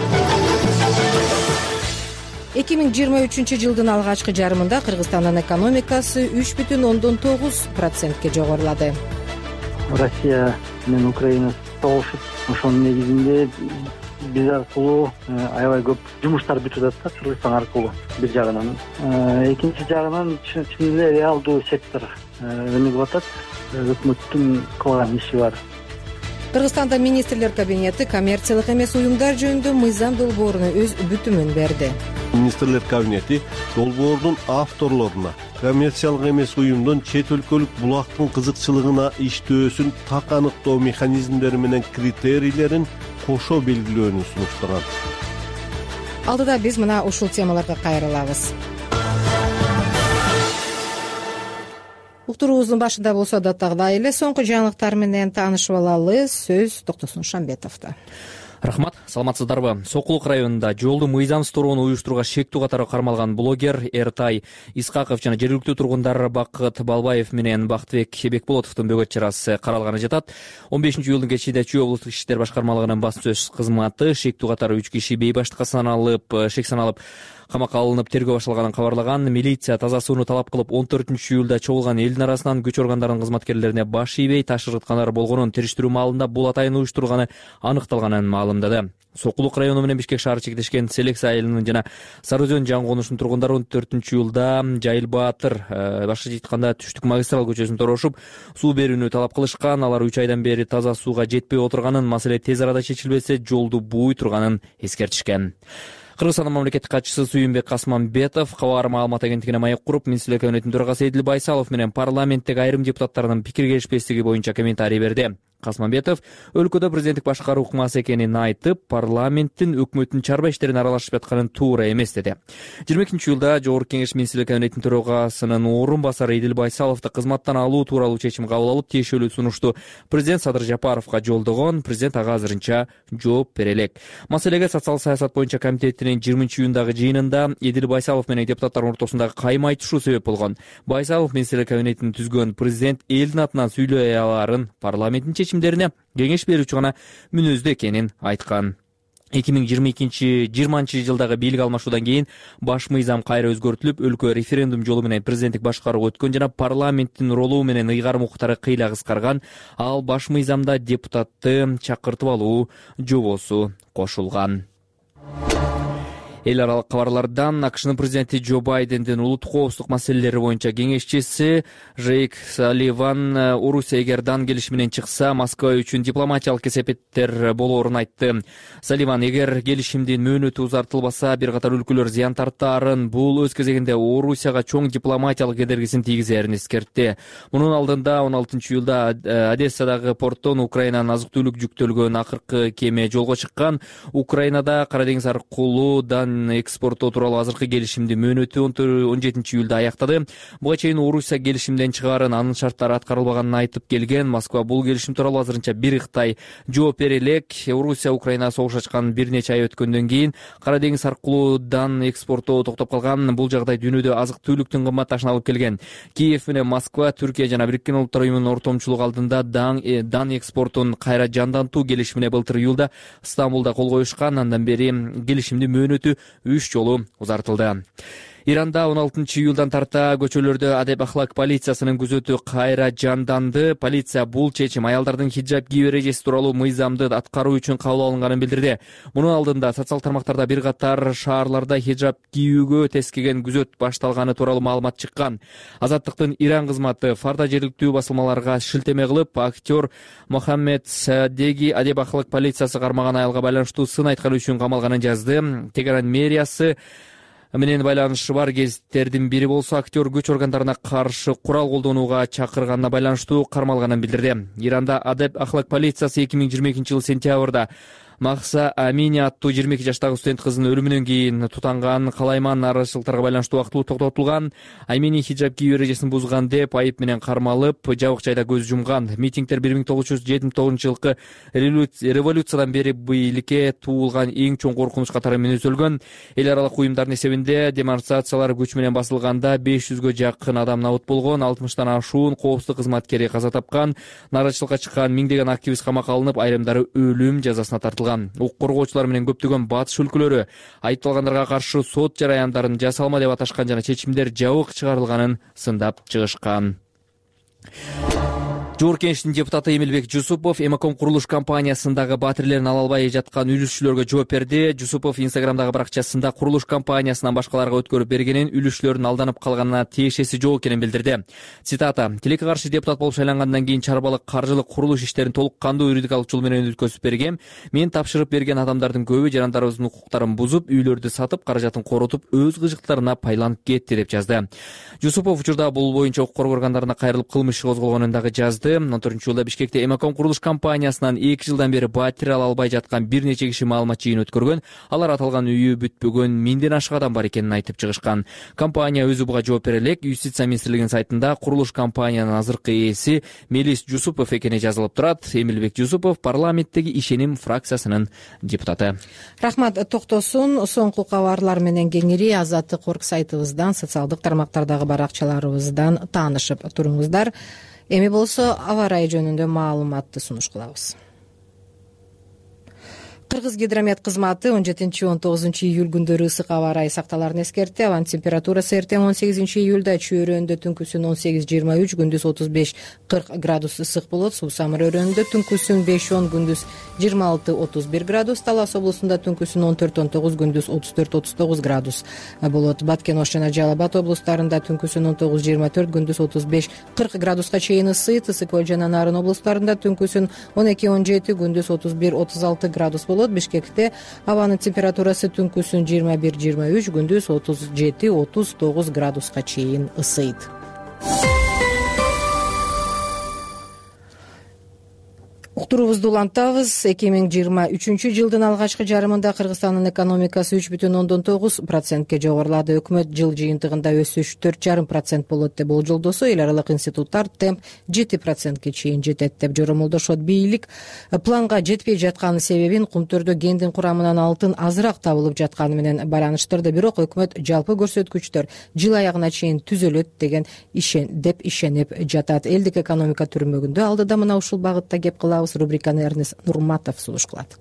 эки миң жыйырма үчүнчү жылдын алгачкы жарымында Кыргызстандын экономикасы үч бүтүн ондон тогуз процентке жогорулады. Россия менен Украина согушуп, ошонун негизинде биз аркылуу аябай көп жумуштар бүтүп атат да, Кыргызстан аркылуу бир жагынан. Экинчи жагынан чын эле реалдуу сектор өнүгүп атат. Өкмөттүн кылган иши бар. Кыргызстанда министрлер кабинети коммерциялык эмес уюмдар жөнүндө мыйзам долбооруна өз бүтүмүн берди. Министрлер кабинети долбоордун авторлоруна коммерциялык эмес уюмдун чет өлкөлүк булактын кызыкчылыгына иштөөсүн так аныктоо механизмдери менен критерийлерин кошо белгилөөнү сунуштаган. Алдыда биз мына ушул темаларга кайрылабыз. Уктуруубуздун башында болсо даттагыдай эле соңку жаңылыктар менен таанышып алалы. Сөз Токтосун Шамбетовдо. Рахмат, саламатсыздарбы? Сокулук районунда жолду мыйзамсыз тороonu уюштурууга шектүү катары кармалган блогер Эртай Исхаков жана жергиликтүү тургундар Бакыт Балбаев менен Бактыбек Бекболотовдун бөгөт чарасы каралганы жатат. он бешинчи июлдун кечинде Чүй облустук иштер башкармалыгынын басма сөз кызматы шектүү катары үч киши бейбаштыкка саналып, шек саналып камакка алынып тергөө башталганын кабарлаган. Милиция таза сууну талап кылып он төртүнчү июлда чогулган элдин арасынан күч органдарынын кызматкерлерине баш ийбей таш ыргыткандар болгонун, териштирүү маалында бул атайын уюштурганы аныкталганын маалымдады. Сокулук району менен Бишкек шаары чектешкен Селекс айылынын жана Сары Өзөн жаңы конушунун тургундары он төртүнчү июлда Жайыл Баатыр башкача айтканда түштүк магистрал көчөсүн торошуп суу берүүнү талап кылышкан. Алар үч айдан бери таза сууга жетпей отурганын, маселе тез арада чечилбесе жолду бууй турганын эскертишкен. Кыргызстандын мамлекеттик катчысы Сүйүнбек Касманбетов кабар маалымат агенттигине маек куруп, Министрлер кабинетинин төрагасы Эдил Байсалов менен парламенттеги айрым депутаттарынын пикир келишпестиги боюнча комментарий берди. Касманбетов өлкөдө президенттик башкаруу ыкмасы экенин айтып, парламенттин өкмөттүн чарба иштерине аралашып жатканын туура эмес деди. жыйырма экинчи июлда Жогорку Кеңеш Министрлер кабинетинин төрагасынын орун басары Эдил Байсаловду кызматтан алуу тууралуу чечим кабыл алып, тиешелүү сунушту президент Садыр Жапаровго жолдогон. Президент ага азырынча жооп бере элек. Маселеге социалдык саясат боюнча комитетинин жыйырманчы июндагы жыйынында Эдил Байсалов менен депутаттардын ортосундагы кайма айтышуу себеп болгон. Байсалов Министрлер кабинетинин түзгөн президент элдин атынан сүйлөй аларын парламенттин чечимдерине кеңеш берүүчү гана мүнөздүү экенин айткан. эки миң жыйырма экинчи жыйырманчы жылдагы бийлик алмашуудан кийин баш мыйзам кайра өзгөртүлүп, өлкө референдум жолу менен президенттик башкаруу өткөн жана парламенттин ролу менен ыйгарым укуктары кыйла кыскарган. Ал баш мыйзамда депутатты чакыртып алуу жобосу кошулган. Эл аралык кабарлардан АКШнын президенти Джо Байдендин улуттук коопсуздук маселелери боюнча кеңешчиси Жейк Салливан Орусия эгер дан келишим менен чыкса, Москва үчүн дипломатиялык кесепеттер болоорун айтты. Салливан эгер келишимдин мөөнөтү узартылбаса, бир катар өлкөлөр зыян тартаарын, бул өз кезегинде Орусияга чоң дипломатиялык кедергисин тийгизерин эскертти. Мунун алдында он алтынчы июлда Одессадагы порттон Украинанын азык-түлүк жүктөлгөн акыркы кеме жолго чыккан. Украинада Кара деңиз аркылуу дан уран экспортоо тууралуу азыркы келишимди мөөнөтү он жетинчи июлда аяктады. Буга чейин Орусия келишимден чыгаарын, анын шарттары аткарылбаганын айтып келген. Москва бул келишим тууралуу азырынча бир Кытай жооп бере элек. Орусия Украина согуш ачкан бир нече ай өткөндөн кийин Кара деңиз аркылуудан экспорттоо токтоп калган. Бул жагдай дүйнөдө азык-түлүктүн кымбатташына алып келген. Киев менен Москва Түркия жана Бириккен Улуттар уюмунун ортомчулугу алдында дан экспортун кайра жандантуу келишимине былтыр июлда Стамбулда кол коюшкан. Андан бери келишимдин мөөнөтү үч жолу узартылды. Иранда он алтынчы июлдан тарта көчөлөрдө адеп ахлак полициясынын күзөтү кайра жанданды. Полиция бул чечим аялдардын хиджаб кийүү эрежеси тууралуу мыйзамды аткаруу үчүн кабыл алынганын билдирди. Мунун алдында социалдык тармактарда бир катар шаарларда хиджаб кийүүгө тескеген күзөт башталганы тууралуу маалымат чыккан. Азаттыктын Иран кызматы Фарда жергиликтүү басылмаларга шилтеме кылып, актер Мохаммед Садеги адеп ахлак полициясы кармаган аялга байланыштуу сын айтканы үчүн камалганын жазды. Тегеран мэриясы менен байланышы бар гезиттердин бири болсо актер күч органдарына каршы курал колдонууга чакырганына байланыштуу кармалганын билдирди. Иранда адеп ахлак полициясы эки миң жыйырма экинчи жылы сентябрда Махса Амини аттуу жыйырма эки жаштагы студент кызынын өлүмүнөн кийин тутанган калайман нараачылыктарга байланыштуу вактылуу токтотулган. Амини хиджаб кийүү эрежесин бузган деп айып менен кармалып, жабык жайда көз жумган. Митингдер бир миң тогуз жүз жетимиш тогузунчу жылкы революциядан бери бийликке туулган эң чоң коркунуч катары мүнөздөлгөн. Эл аралык уюмдардын эсебинде демонстрациялар күч менен басылганда беш жүзгө жакын адам набыт болгон, алтымыштан ашуун коопсуздук кызматкери каза тапкан, нараачылыкка чыккан миңдеген активист камакка алынып, айрымдары өлүм жазасына тартылган. Укук коргоочулар менен көптөгөн батыш өлкөлөрү айыпталгандарга каршы сот жараяндарын жасалма деп аташкан жана чечимдер жабык чыгарылганын сындап чыгышкан. Жогорку Кеңештин депутаты Эмилбек Жусупов Эмаком курулуш компаниясындагы батирлерин ала албай жаткан үлүшчүлөргө жооп берди. Жусупов Инстаграмдагы баракчасында курулуш компаниясынан башкаларга өткөрүп бергенин, үлүшчүлөрдүн алданып калганына тиешеси жок экенин билдирди. Цитата: "Тилекке каршы депутат болуп шайлангандан кийин чарбалык, каржылык, курулуш иштерин толук кандуу юридикалык жол менен өткөзүп бергем. Мен тапшырып берген адамдардын көбү жарандарыбыздын укуктарын бузуп, үйлөрдү сатып, каражатын коротуп, өз кыжыктарына пайланып кетти" деп жазды. Жусупов учурда бул боюнча укук коргоо органдарына кайрылып кылмыш иши козголгонун дагы жазды. он төртүнчү жылда Бишкекте Эмаком курулуш компаниясынан эки жылдан бери батир ала албай жаткан бир нече киши маалымат жыйын өткөргөн. Алар аталган үйү бүтпөгөн миңден ашык адам бар экенин айтып чыгышкан. Компания өзү буга жооп бере элек. Юстиция министрлигинин сайтында курулуш компаниянын азыркы ээси Мелис Жусупов экени жазылып турат. Эмилбек Жусупов парламенттеги Ишеним фракциясынын депутаты. Рахмат токтосун. Соңку кабарлар менен кеңири Азаттык орг сайтыбыздан, социалдык тармактардагы баракчаларыбыздан таанышып туруңуздар. Эми болсо аба ырайы жөнүндө маалыматты сунуш кылабыз. Кыргыз гидромет кызматы он жетинчи он тогузунчу июль күндөрү ысык аба ырайы сакталарын эскертти. Абанын температурасы эртең он сегизинчи июлда чөйрөндө түнкүсүн он сегиз жыйырма үч, күндүз отуз беш кырк градус ысык болот. Суу-Самыр өрөөнүндө түнкүсүн беш он, күндүз жыйырма алты отуз бир градус. Талас облусунда түнкүсүн он төрт он тогуз, күндүз отуз төрт отуз тогуз градус болот. Баткен, Ош жана Жалал Абад облустарында түнкүсүн он тогуз жыйырма төрт, күндүз отуз беш кырк градуска чейин ысыйт. Ысык Көл жана Нарын облустарында түнкүсүн он эки он жети, күндүз отуз бир отуз алты градус болот. Бишкекте абанын температурасы түнкүсүн жыйырма бир жыйырма үч, күндүз отуз жети отуз тогуз градуска чейин ысыйт. Уктуруубузду улантабыз. эки миң жыйырма үчүнчү жылдын алгачкы жарымында Кыргызстандын экономикасы үч бүтүн ондон тогуз процентке жогорулады. Өкмөт жыл жыйынтыгында өсүш төрт жарым процент болот деп болжолдосо, эл аралык институттар темп жети процентке чейин жетет деп жоромолдошот. Бийлик планга жетпей жатканын себебин кумтөрдө гендин курамынан алтын азыраак табылып жатканы менен байланыштырды. Бирок өкмөт жалпы көрсөткүчтөр жыл аягына чейин түзөлөт деген ишен деп ишенип жатат. Элдик экономика түрмөгүндө алдыда мына ушул багытта кеп кылабыз. Рубриканы Эрнест Нурматов сунуш кылат.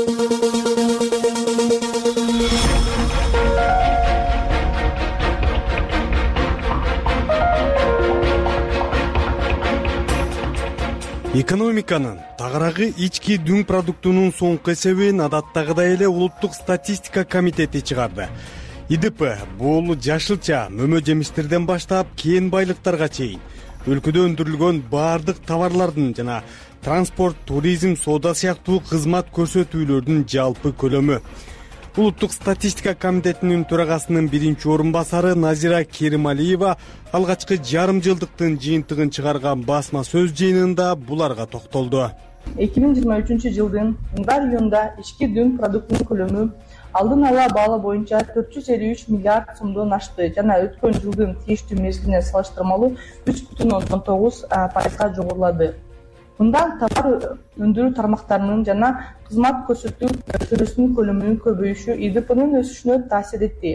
Экономиканын тагыраагы ички дүң продуктунун соңку эсебин адаттагыдай эле улуттук статистика комитети чыгарды. И Д П бул жашылча, мөмө жемиштерден баштап кен байлыктарга чейин өлкөдө өндүрүлгөн баардык товарлардын жана транспорт, туризм, соода сыяктуу кызмат көрсөтүүлөрдүн жалпы көлөмү. Улуттук статистика комитетинин төрагасынын биринчи орун басары Назира Керималиева алгачкы жарым жылдыктын жыйынтыгын чыгарган басма сөз жыйынында буларга токтолду. эки миң жыйырма үчүнчү жылдын январь июнда ички дүң продуктунун көлөмү алдын ала баала боюнча төрт жүз элүү үч миллиард сомдон ашты жана өткөн жылдын тийиштүү мезгилине салыштырмалуу үч бүтүн ондон тогуз пайызга жогорулады. Мындан товар өндүрүү тармактарынын жана кызмат көрсөтүү чөйрөсүнүн көлөмүнүн көбөйүшү И Д Пнын өсүшүнө таасир этти.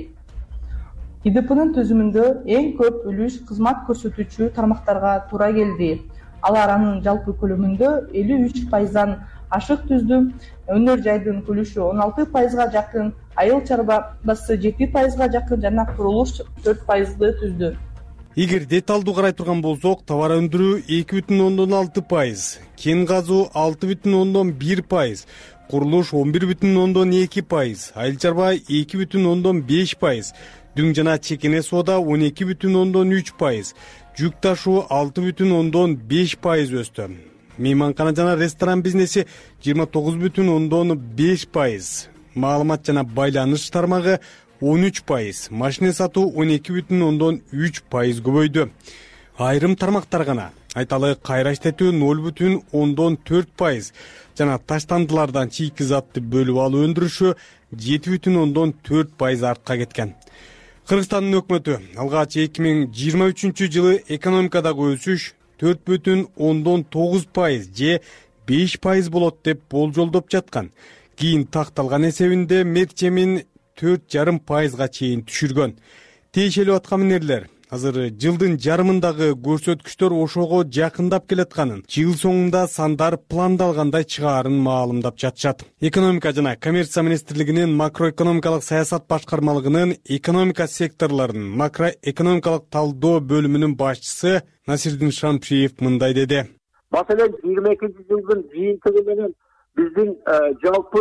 И Д Пнын түзүмүндө эң көп үлүш кызмат көрсөтүүчү тармактарга туура келди. Алар анын жалпы көлөмүндө элүү үч пайыздан ашык түздү. Өнөр жайдын үлүшү он алты пайызга жакын, айыл чарбасы жети пайызга жакын жана курулуш төрт пайызды түздү. Эгер деталдуу карай турган болсок, товар өндүрүү эки бүтүн ондон алты пайыз, кен казуу алты бүтүн ондон бир пайыз, курулуш он бир бүтүн ондон эки пайыз, айыл чарба эки бүтүн ондон беш пайыз, дүң жана чекене соода он эки бүтүн ондон үч пайыз, жүк ташуу алты бүтүн ондон беш пайыз өстү. Мейманкана жана ресторан бизнеси жыйырма тогуз бүтүн ондон беш пайыз, маалымат жана байланыш тармагы он үч пайыз, машина сатуу он эки бүтүн ондон үч пайыз көбөйдү. Айрым тармактар гана, айталы кайра иштетүү ноль бүтүн ондон төрт пайыз жана таштандылардан чийки затты бөлүп алуу өндүрүшү жети бүтүн ондон төрт пайыз артка кеткен. Кыргызстандын өкмөтү алгач эки миң жыйырма үчүнчү жылы экономикадагы өсүш төрт бүтүн ондон тогуз пайыз же беш пайыз болот деп болжолдоп жаткан. Кийин такталган эсебинде мерчемин төрт жарым пайызга чейин түшүргөн. Тиешелүү аткаминерлер азыр жылдын жарымындагы көрсөткүчтөр ошого жакындап келатканын, жыл соңунда сандар пландалгандай чыгаарын маалымдап жатышат. Экономика жана коммерция министрлигинин макроэкономикалык саясат башкармалыгынын экономика секторлорунун макроэкономикалык талдоо бөлүмүнүн башчысы Насирдин Шамшиев мындай деди. Маселен жыйырма экинчи жылдын жыйынтыгы менен биздин жалпы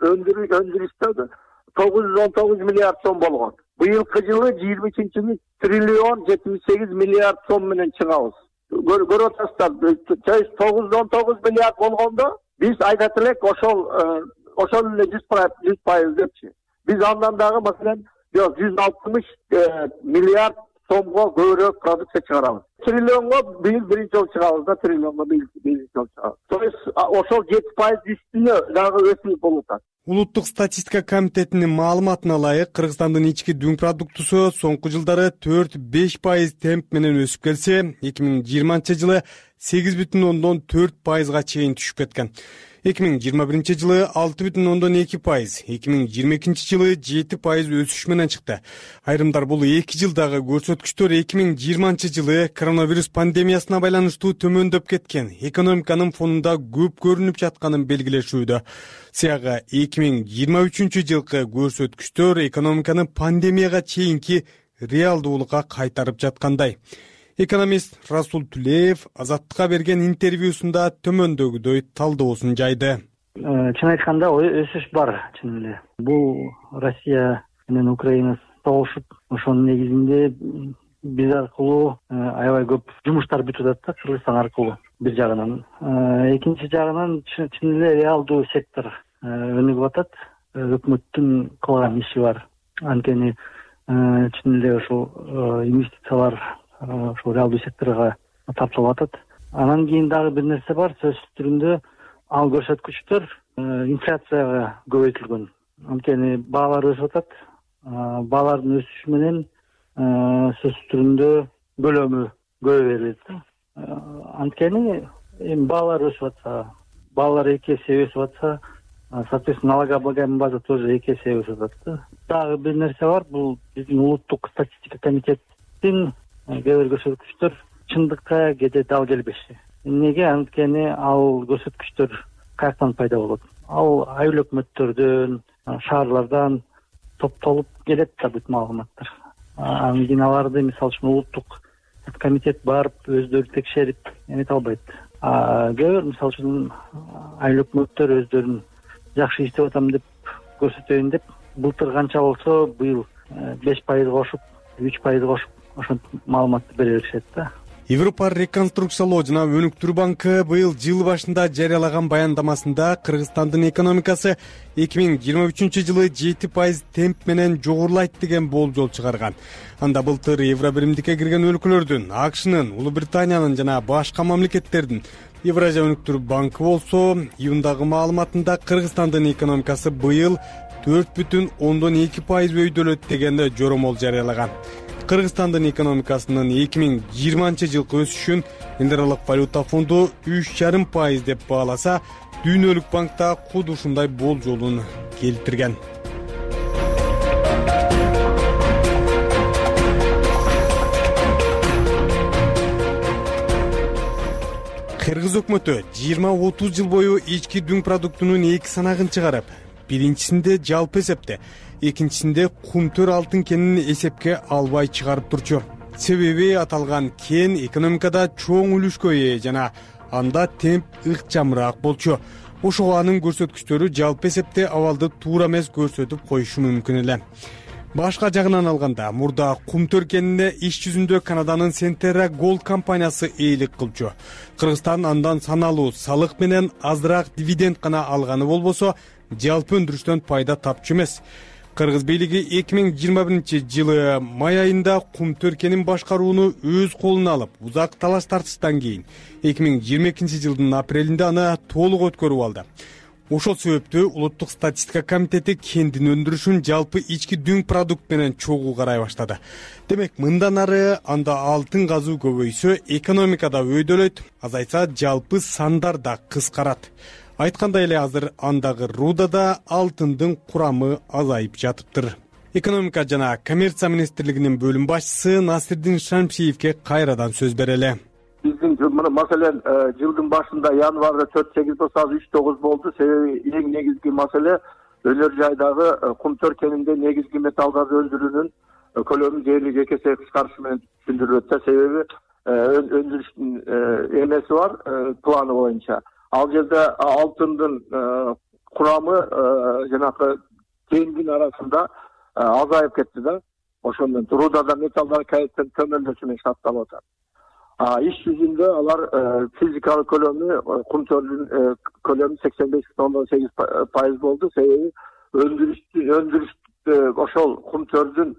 өндүрүштө тогуз жүз он тогуз миллиард сом болгон. Быйылкы жылы жыйырма үчүнчү жылы триллион жетимиш сегиз миллиард сом менен чыгабыз. Көрүп атасыздар, тогуз жүз он тогуз миллиард болгондо биз айтат элек ошол ошол эле жүз пайыз депчи. Биз андан дагы маселен жүз алтымыш миллиард сомго көбүрөөк продукция чыгарабыз. Триллионго быйыл биринчи жолу чыгабыз да, триллионго быйыл биринчи жолу чыгабыз. То есть ошол жети пайыз үстүнө дагы өсүү болуп атат. Улуттук статистика комитетинин маалыматына ылайык, Кыргызстандын ички дүң продуктусу соңку жылдары төрт беш пайыз темп менен өсүп келсе, эки миң жыйырманчы жылы сегиз бүтүн ондон төрт пайызга чейин түшүп кеткен. эки миң жыйырма биринчи жылы алты бүтүн ондон эки пайыз, эки миң жыйырма экинчи жылы жети пайыз өсүш менен чыкты. Айрымдар бул эки жылдагы көрсөткүчтөр эки миң жыйырманчы жылы коронавирус пандемиясына байланыштуу төмөндөп кеткен экономиканын фонунда көп көрүнүп жатканын белгилешүүдө. Сыяга эки миң жыйырма үчүнчү жылкы көрсөткүчтөр экономиканы пандемияга чейинки реалдуулукка кайтарып жаткандай. Экономист Расул Тулеев Азаттыкка берген интервьюсунда төмөндөгүдөй талдоосун жайды. Чын айтканда өсүш бар, чын эле. Бул Россия менен Украина согушуп, ошонун негизинде биз аркылуу аябай көп жумуштар бүтүп атат да, Кыргызстан аркылуу бир жагынан. Экинчи жагынан чын эле реалдуу сектор өнүгүп атат. Өкмөттүн кылган иши бар. Анткени чын эле ошол инвестициялар ошол реалдуу секторго тартылып атат. Анан кийин дагы бир нерсе бар, сөзсүз түрүндө ал көрсөткүчтөр инфляцияга көбөйтүлгөн. Анткени баалар өсүп атат. Баалардын өсүшү менен сөзсүз түрүндө көлөмү көбөйө берет. Анткени эми баалар өсүп атса, баалар эки эсе өсүп атса, соответственно, налогооблагаемый база тоже эки эсе өсүп атат. Дагы бир нерсе бар, бул биздин улуттук статистика комитеттин кээ бир көрсөткүчтөр чындыкка кээде дал келбеши. Эмнеге? Анткени ал көрсөткүчтөр каяктан пайда болот? Ал айыл өкмөттөрдөн, шаарлардан топтолуп келет да бүт маалыматтар. Анан кийин аларды мисалы үчүн улуттук комитет барып өздөрү текшерип эмете албайт. Кээ бир мисалы үчүн айыл өкмөттөр өздөрүн жакшы иштеп атам деп көрсөтөйүн деп былтыр канча болсо быйыл беш пайыз кошуп, үч пайыз кошуп ошентип маалыматты бере беришет да. Европа реконструкциялоо жана өнүктүрүү банкы быйыл жыл башында жарыялаган баяндамасында Кыргызстандын экономикасы эки миң жыйырма үчүнчү жылы жети пайыз темп менен жогорулайт деген болжол чыгарган. Анда былтыр Евробиримдикке кирген өлкөлөрдүн, АКШнын, Улуу Британиянын жана башка мамлекеттердин Евразия өнүктүрүү банкы болсо июндагы маалыматында Кыргызстандын экономикасы быйыл төрт бүтүн ондон эки пайыз өйдөлөт деген жоромол жарыялаган. Кыргызстандын экономикасынын эки миң жыйырманчы жылкы өсүшүн эл аралык валюта фонду үч жарым пайыз деп бааласа, Дүйнөлүк банк да куд ушундай болжолун келтирген. Кыргыз өкмөтү жыйырма отуз жыл бою ички дүң продуктунун эки санагын чыгарып, биринчисинде жалпы эсепте, экинчисинде кумтөр алтын кенин эсепке албай чыгарып турчу. Себеби аталган кен экономикада чоң үлүшкө ээ жана анда темп ыкчамыраак болчу. Ошого анын көрсөткүчтөрү жалпы эсепте абалды туура эмес көрсөтүп коюшу мүмкүн эле. Башка жагынан алганда, мурда кумтөр кенине иш жүзүндө Канаданын Centerra Gold компаниясы ээлик кылчу. Кыргызстан андан саналуу салык менен азыраак дивиденд гана алганы болбосо, жалпы өндүрүштөн пайда тапчу эмес. Кыргыз бийлиги эки миң жыйырма биринчи жылы май айында кумтөр кенин башкарууну өз колуна алып, узак талаш тартыштан кийин эки миң жыйырма экинчи жылдын апрелинде аны толук өткөрүп алды. Ошол себептүү Улуттук статистика комитети кендин өндүрүшүн жалпы ички дүң продукт менен чогуу карай баштады. Демек, мындан ары анда алтын казуу көбөйсө, экономикада өйдөлөйт, азайса жалпы сандар да кыскарат. Айткандай эле азыр андагы рудада алтындын курамы азайып жатыптыр. Экономика жана коммерция министрлигинин бөлүм башчысы Насирдин Шамшиевке кайрадан сөз берели. Биздин маселен жылдын башында январда төрт сегиз болсо үч тогуз болду. Себеби эң негизги маселе өнөр жайдагы кумтөр кенинде негизги металлдарды өндүрүүнүн көлөмүн дээрлик эки эсе кыскартышы менен түшүндүрүлөт да. Себеби өндүрүштүн эмеси бар, планы боюнча. Ал жерде алтындын курамы жанакы кендин арасында азайып кетти да. Ошондон рудада металлдар төмөндөшү менен шартталып атат. Иш жүзүндө алар физикалык көлөмү, кумтөрдүн көлөмү сексен беш бүтүн ондон сегиз пайыз болду. Себеби өндүрүштү өндүрүштү ошол кумтөрдүн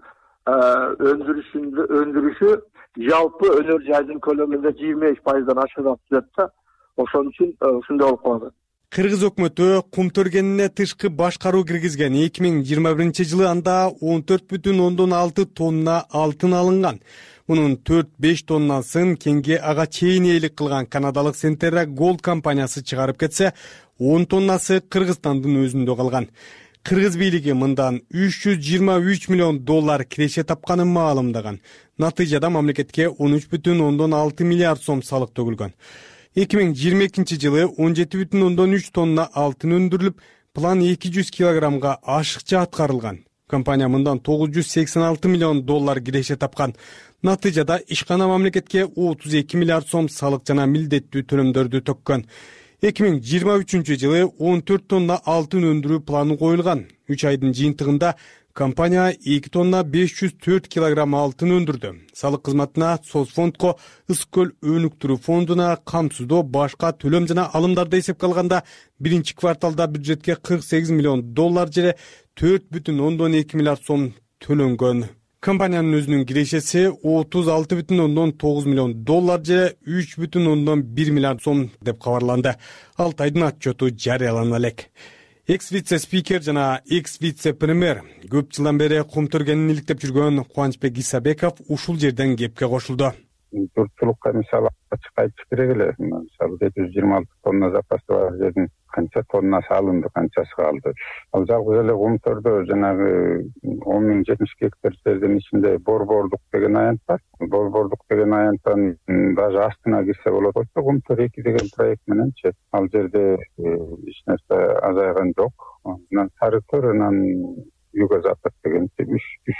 өндүрүшүндө өндүрүшү жалпы өнөр жайдын көлөмүндө жыйырма беш пайыздан ашыгып жүрөт да. Ошон үчүн ушундай болуп калды. Кыргыз өкмөтү кумтөр кенине тышкы башкаруу киргизген. эки миң жыйырма биринчи жылы анда он төрт бүтүн ондон алты тонна алтын алынган. Мунун төрт беш тоннасын кенге ага чейин ээлик кылган канадалык Centerra Gold компаниясы чыгарып кетсе, он тоннасы Кыргызстандын өзүндө калган. Кыргыз бийлиги мындан үч жүз жыйырма үч миллион доллар киреше тапканын маалымдаган. Натыйжада мамлекетке он үч бүтүн ондон алты миллиард сом салык төгүлгөн. эки миң жыйырма экинчи жылы он жети бүтүн ондон үч тонна алтын өндүрүлүп, план эки жүз килограммга ашыкча аткарылган. Компания мындан тогуз жүз сексен алты миллион доллар киреше тапкан. Натыйжада ишкана мамлекетке отуз эки миллиард сом салык жана милдеттүү төлөмдөрдү төккөн. эки миң жыйырма үчүнчү жылы он төрт тонна алтын өндүрүү планы коюлган. үч айдын жыйынтыгында компания эки тонна беш жүз төрт килограмм алтын өндүрдү. Салык кызматына, Соцфондко, Ысык көл өнүктүрүү фондуна, камсыздоо, башка төлөм жана алымдарды эсепке алганда биринчи кварталда бюджетке кырк сегиз миллион доллар же төрт бүтүн ондон эки миллиард сом төлөнгөн. Компаниянын өзүнүн кирешеси отуз алты бүтүн ондон тогуз миллион доллар же үч бүтүн ондон бир миллиард сом деп кабарланды. алты айдын отчету жарыялана элек. Экс-вице-спикер жана экс-вице-премьер көп жылдан бери кумтөр кенин иликтеп жүргөн Кубанычбек Исабеков ушул жерден кепке кошулду. Журтчулукка мисалы ачык айтыш керек эле. Мисалы жети жүз жыйырма алты тонна запасы бар жердин канча тоннасы алынды, канчасы калды. Ал жалгыз эле кумтөрдө жанагы он миң жетимиш гектар жердин ичинде борбордук деген аянт бар. Борбордук деген аянттан даже астына кирсе болот болсо, кумтөр эки деген проект мененчи ал жерде эч нерсе азайган жок. Анан Сарыкөр, анан Юго Запад деген үч үч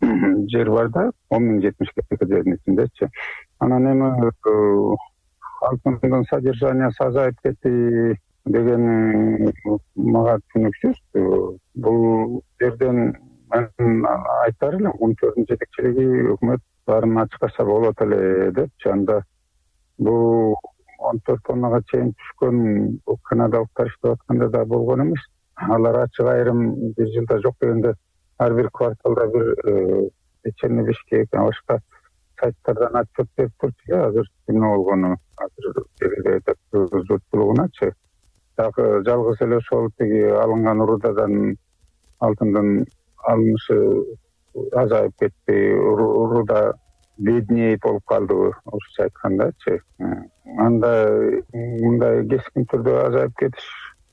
жер бар да, он миң жетимиш гектар жердин ичиндечи. Анан эми алтындын содержаниясы азайып кетти деген мага түшүнүксүз. Бул жерден мен айтар элем, кумтөрдүн жетекчилиги өкмөт баарын ачыктаса болот эле депчи. Анда бул он төрт тоннага чейин түшкөн канадалыктар иштеп атканда да болгон эмес. Алар ачык айрым бир жылда жок дегенде ар бир кварталда бир печенье бешкек, башка сайттардан отчет берип турчу эле азыр эмне болгону азыр журтчулугуначы дагы жалгыз эле ошол тиги алынган урудадан алтындын алынышы азайып кетти, уруда бедней болуп калдыбы орусча айткандачы. Анда мындай кескин түрдө азайып кетиш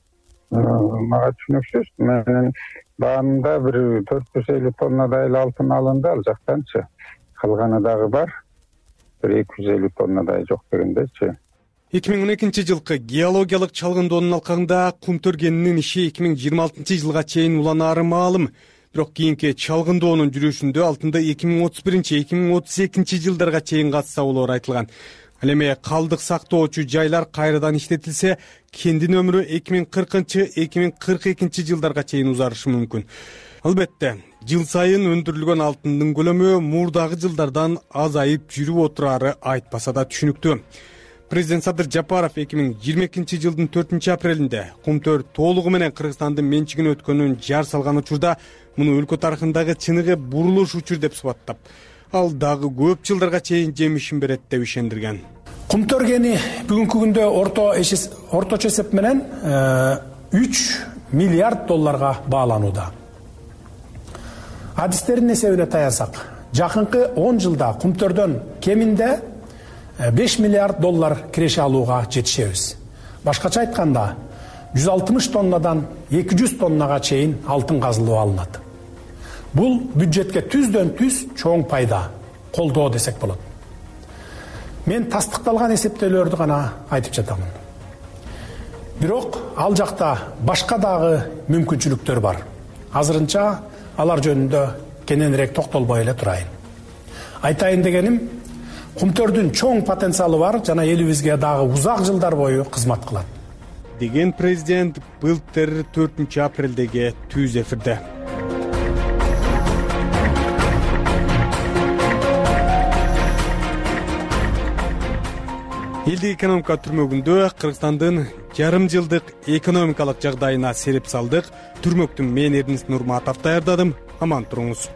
мага түшүнүксүз. Менин баамда бир төрт жүз элүү тоннадай эле алтын алынды ал жактанчы. Калганы дагы бар. бир эки жүз элүү тоннадай жок дегендечи. эки миң он экинчи жылкы геологиялык чалгындоонун алкагында кумтөргенинин иши эки миң жыйырма алтынчы жылга чейин уланаары маалым. Бирок кийинки чалгындоонун жүрүшүндө алтынды эки миң отуз биринчи эки миң отуз экинчи жылдарга чейин катса болоору айтылган. Ал эми калдык сактоочу жайлар кайрадан иштетилсе, кендин өмүрү эки миң кыркынчы эки миң кырк экинчи жылдарга чейин узарышы мүмкүн. Албетте, жыл сайын өндүрүлгөн алтындын көлөмү мурдагы жылдардан азайып жүрүп отурары айтпаса да түшүнүктүү. Президент Садыр Жапаров эки миң жыйырма экинчи жылдын төртүнчү апрелинде кумтөр толугу менен Кыргызстандын менчигине өткөнүн жар салган учурда муну өлкө тарыхындагы чыныгы бурулуш учур деп субаттап, ал дагы көп жылдарга чейин жемишин берет деп ишендирген. Кумтөргени бүгүнкү күндө орто орточо эсеп менен үч миллиард долларга бааланууда. Адистердин эсебине таянсак, жакынкы он жылда кумтөрдөн кеминде беш миллиард доллар киреше алууга жетишебиз. Башкача айтканда, жүз алтымыш тоннадан эки жүз тоннага чейин алтын казылып алынат. Бул бюджетке түздөн түз чоң пайда, колдоо десек болот. Мен тастыкталган эсептөөлөрдү гана айтып жатамын. Бирок ал жакта башка дагы мүмкүнчүлүктөр бар. Азырынча алар жөнүндө кененирээк токтолбой эле турайын. Айтайын дегеним, кумтөрдүн чоң потенциалы бар жана элибизге дагы узак жылдар бою кызмат кылат. Деген президент былтыр төртүнчү апрелдеги түз эфирде. Элдик экономика түрмөгүндө Кыргызстандын жарым жылдык экономикалык жагдайына сереп салдык. Түрмөктүн мен Эрнис Нурматов даярдадым. Аман туруңуз.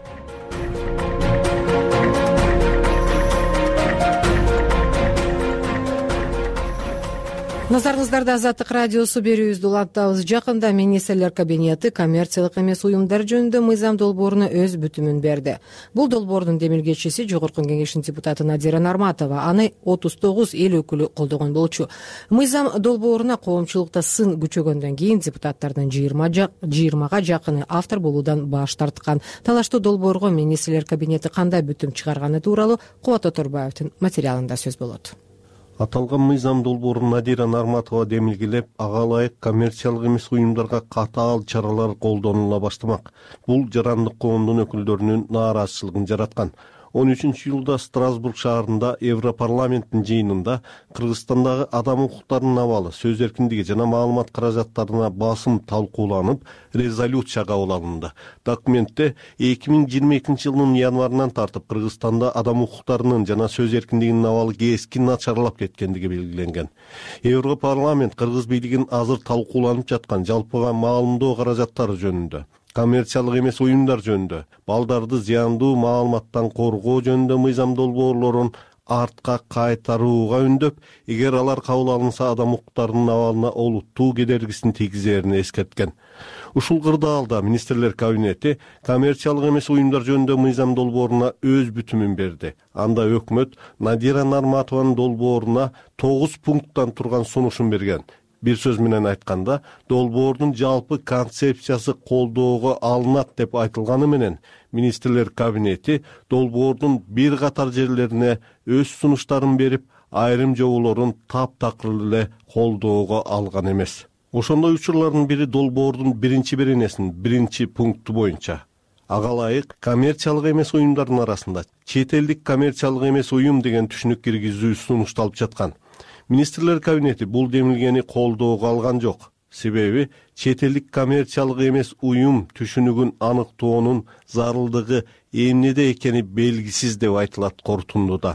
Назарыңыздарда Азаттык радиосу берүүбүздү улантабыз. Жакында министрлер кабинети коммерциялык эмес уюмдар жөнүндө мыйзам долбооруна өз бүтүмүн берди. Бул долбоордун демилгечиси Жогорку Кеңештин депутаты Надира Нарматова. Аны отуз тогуз эл өкүлү колдогон болчу. Мыйзам долбооруна коомчулукта сын күчөгөндөн кийин депутаттардын жыйырмага жакыны автор болуудан баш тарткан. Талаштуу долбоорго министрлер кабинети кандай бүтүм чыгарганы тууралуу Кубат Оторбаевдин материалында сөз болот. Аталган мыйзам долбоорун Надира Нарматова демилгелеп, ага ылайык коммерциялык эмес уюмдарга катаал чаралар колдонула баштамак. Бул жарандык коомдун өкүлдөрүнүн нааразычылыгын жараткан. он үчүнчү жылда Страсбург шаарында Европарламенттин жыйынында Кыргызстандагы адам укуктарынын абалы, сөз эркиндиги жана маалымат каражаттарына басым талкууланып, резолюция кабыл алынды. Документте эки миң жыйырма экинчи жылдын январынан тартып Кыргызстанда адам укуктарынын жана сөз эркиндигинин абалы кескин начарлап кеткендиги белгиленген. Европарламент Кыргыз бийлигин азыр талкууланып жаткан жалпыга маалымдоо каражаттары жөнүндө, коммерциялык эмес уюмдар жөнүндө, балдарды зыяндуу маалыматтан коргоо жөнүндө мыйзам долбоорлорун артка кайтарууга үндөп, эгер алар кабыл алынса адам укуктарынын абалына олуттуу кедергисин тийгизерин эскерткен. Ушул кырдаалда министрлер кабинети коммерциялык эмес уюмдар жөнүндө мыйзам долбооруна өз бүтүмүн берди. Анда өкмөт Надира Нарматованын долбооруна тогуз пункттан турган сунушун берген. Бир сөз менен айтканда, долбоордун жалпы концепциясы колдоого алынат деп айтылганы менен, министрлер кабинети долбоордун бир катар жерлерине өз сунуштарын берип, айрым жоболорун таптакыр эле колдоого алган эмес. Ошондой учурлардын бири долбоордун биринчи беренесинин биринчи пункту боюнча. Ага ылайык коммерциялык эмес уюмдардын арасында чет элдик коммерциялык эмес уюм деген түшүнүк киргизүү сунушталып жаткан. Министрлер кабинети бул демилгени колдоого алган жок. Себеби чет элдик коммерциялык эмес уюм түшүнүгүн аныктоонун зарылдыгы эмнеде экени белгисиз деп айтылат корутундуда.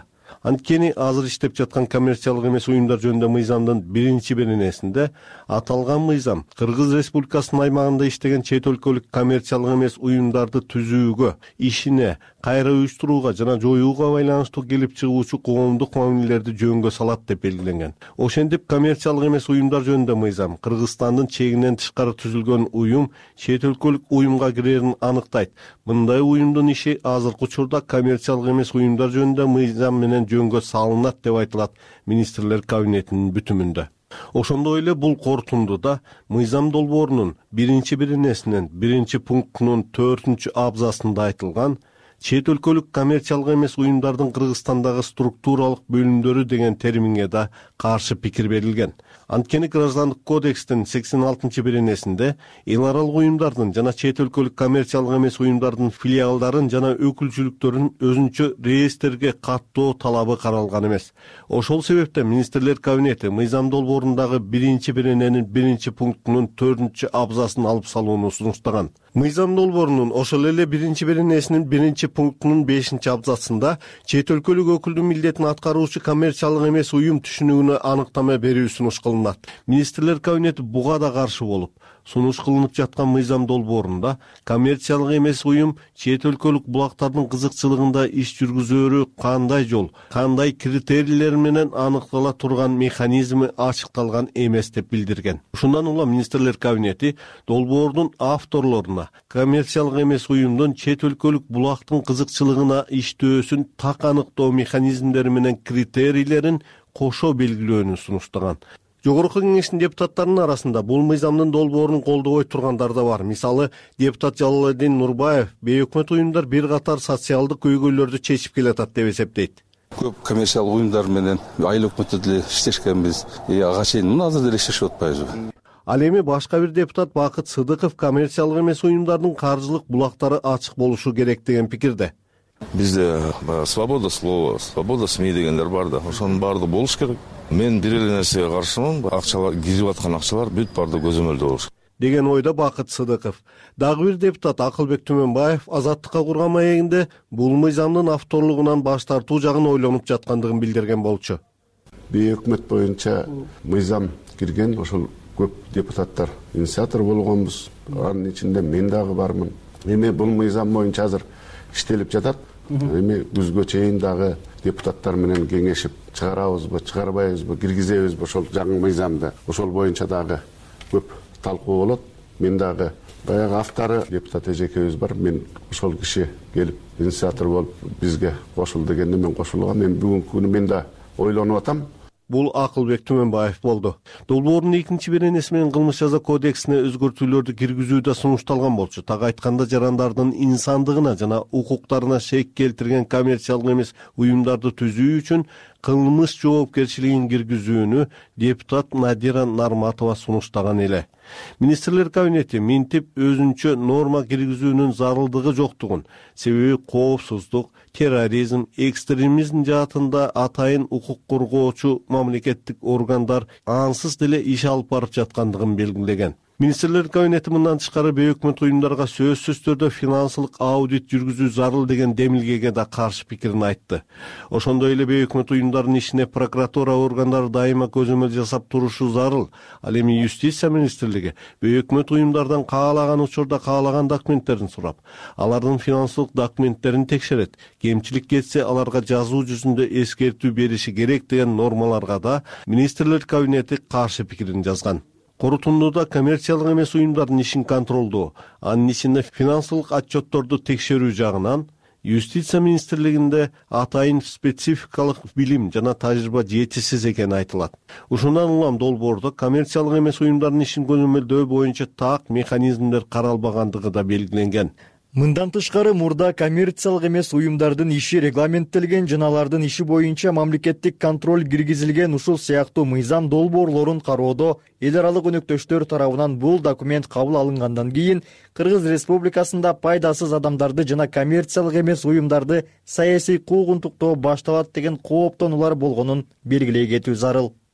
Анткени азыр иштеп жаткан коммерциялык эмес уюмдар жөнүндө мыйзамдын биринчи беренесинде аталган мыйзам Кыргыз Республикасынын аймагында иштеген чет өлкөлүк коммерциялык эмес уюмдарды түзүүгө, ишине, кайра уюштурууга жана жоюуга байланыштуу келип чыгуучу коомдук мамилелерди жөнгө салат деп белгиленген. Ошентип коммерциялык эмес уюмдар жөнүндө мыйзам Кыргызстандын чегинен тышкары түзүлгөн уюм чет өлкөлүк уюмга кирерин аныктайт. Мындай уюмдун иши азыркы учурда коммерциялык эмес уюмдар жөнүндө мыйзам менен жөнгө салынат деп айтылат министрлер кабинетинин бүтүмүндө. Ошондой эле бул корутундуда мыйзам долбоорунун биринчи беренесинин биринчи пунктунун төртүнчү абзацында айтылган чет өлкөлүк коммерциялык эмес уюмдардын Кыргызстандагы структуралык бөлүмдөрү деген терминге да каршы пикир берилген. Анткени Граждандык кодекстин сексен алтынчы беренесинде эл аралык уюмдардын жана чет өлкөлүк коммерциялык эмес уюмдардын филиалдарын жана өкүлчүлүктөрүн өзүнчө реестрге каттоо талабы каралган эмес. Ошол себептен министрлер кабинети мыйзам долбоорундагы биринчи берененин биринчи пунктунун төртүнчү абзацын алып салууну сунуштаган. Мыйзам долбоорунун ошол эле биринчи беренесинин биринчи пунктунун бешинчи абзацында чет өлкөлүк өкүлдүн милдетин аткаруучу коммерциялык эмес уюм түшүнүгүнө аныктама берүү сунуш кылынат. Министрлер кабинети буга да каршы болуп, сунуш кылынып жаткан мыйзам долбоорунда коммерциялык эмес уюм чет өлкөлүк булактардын кызыкчылыгында иш жүргүзөөрү кандай жол, кандай критерийлер менен аныктала турган механизми ачыкталган эмес деп билдирген. Ушундан улам министрлер кабинети долбоордун авторлоруна коммерциялык эмес уюмдун чет өлкөлүк булактын кызыкчылыгына иштөөсүн так аныктоо механизмдери менен критерийлерин кошо белгилөөнү сунуштаган. Жогорку кеңештин депутаттарынын арасында бул мыйзамдын долбоорун колдобой тургандар да бар. Мисалы, депутат Жалалдин Нурбаев бейөкмөт уюмдар бир катар социалдык көйгөйлөрдү чечип келатат деп эсептейт. Көп коммерциялык уюмдар менен айыл өкмөттө деле иштешкенбиз. Ага чейин мына азыр деле иштешип атпайбызбы? Ал эми башка бир депутат Бакыт Сыдыков коммерциялык эмес уюмдардын каржылык булактары ачык болушу керек деген пикирде. Бизде свобода слова, свобода СМИ дегендер бар да. Ошонун баардыгы болуш керек. Мен бир эле нерсеге каршымын. Акчалар кирип аткан акчалар бүт баардыгы көзөмөлдө болуш. Деген ойдо Бакыт Сыдыков. Дагы бир депутат Акылбек Түмөнбаев Азаттыкка курган маегинде бул мыйзамдын авторлугунан баш тартуу жагын ойлонуп жаткандыгын билдирген болчу. Бейөкмөт боюнча мыйзам кирген, ошол көп депутаттар инициатор болгонбуз. Анын ичинде мен дагы бармын. Эми бул мыйзам боюнча азыр иштелип жатат. Эми күзгө чейин дагы депутаттар менен кеңешип чыгарабызбы, чыгарбайбызбы, киргизебизби ошол жаңы мыйзамды. Ошол боюнча дагы көп талкуу болот. Мен дагы баягы автору депутат эжекебиз бар. Мен ошол киши келип инициатор болуп бизге кошул дегенде мен кошулгам. Мен бүгүнкү күнү мен да ойлонуп атам. Бул Акылбек Түмөнбаев болду. Долбоордун экинчи беренеси менен кылмыш жаза кодексине өзгөртүүлөрдү киргизүү да сунушталган болчу. Так айтканда жарандардын инсандыгына жана укуктарына шек келтирген коммерциялык эмес уюмдарды түзүү үчүн кылмыш жоопкерчилигин киргизүүнү депутат Надира Нарматова сунуштаган эле. Министрлер кабинети минтип өзүнчө норма киргизүүнүн зарылдыгы жоктугун, себеби коопсуздук, терроризм, экстремизм жаатында атайын укук коргоочу мамлекеттик органдар ансыз деле иш алып барып жаткандыгын белгилеген. Министрлер кабинети мындан тышкары бейөкмөт уюмдарга сөзсүз түрдө финансылык аудит жүргүзүү зарыл деген демилгеге да каршы пикирин айтты. Ошондой эле бейөкмөт уюмдардын ишине прокуратура органдары дайыма көзөмөл жасап турушу зарыл. Ал эми юстиция министрлиги бейөкмөт уюмдардан каалаган учурда каалаган документтерин сурап, алардын финансылык документтерин текшерет. Кемчилик кетсе аларга жазуу жүзүндө эскертүү бериши керек деген нормаларга да министрлер кабинети каршы пикирин жазган. Корутундуда коммерциялык эмес уюмдардын ишин контролдоо, анын ичинде финансылык отчетторду текшерүү жагынан юстиция министрлигинде атайын спецификалык билим жана тажрыйба жетишсиз экени айтылат. Ушундан улам долбоордо коммерциялык эмес уюмдардын ишин көзөмөлдөө боюнча так механизмдер каралбагандыгы да белгиленген. Мындан тышкары мурда коммерциялык эмес уюмдардын иши регламенттелген жана алардын иши боюнча мамлекеттик контроль киргизилген ушул сыяктуу мыйзам долбоорлорун кароодо эл аралык өнөктөштөр тарабынан бул документ кабыл алынгандан кийин Кыргыз Республикасында пайдасыз адамдарды жана коммерциялык эмес уюмдарды саясий куугунтуктоо башталат деген кооптонуулар болгонун белгилей кетүү зарыл.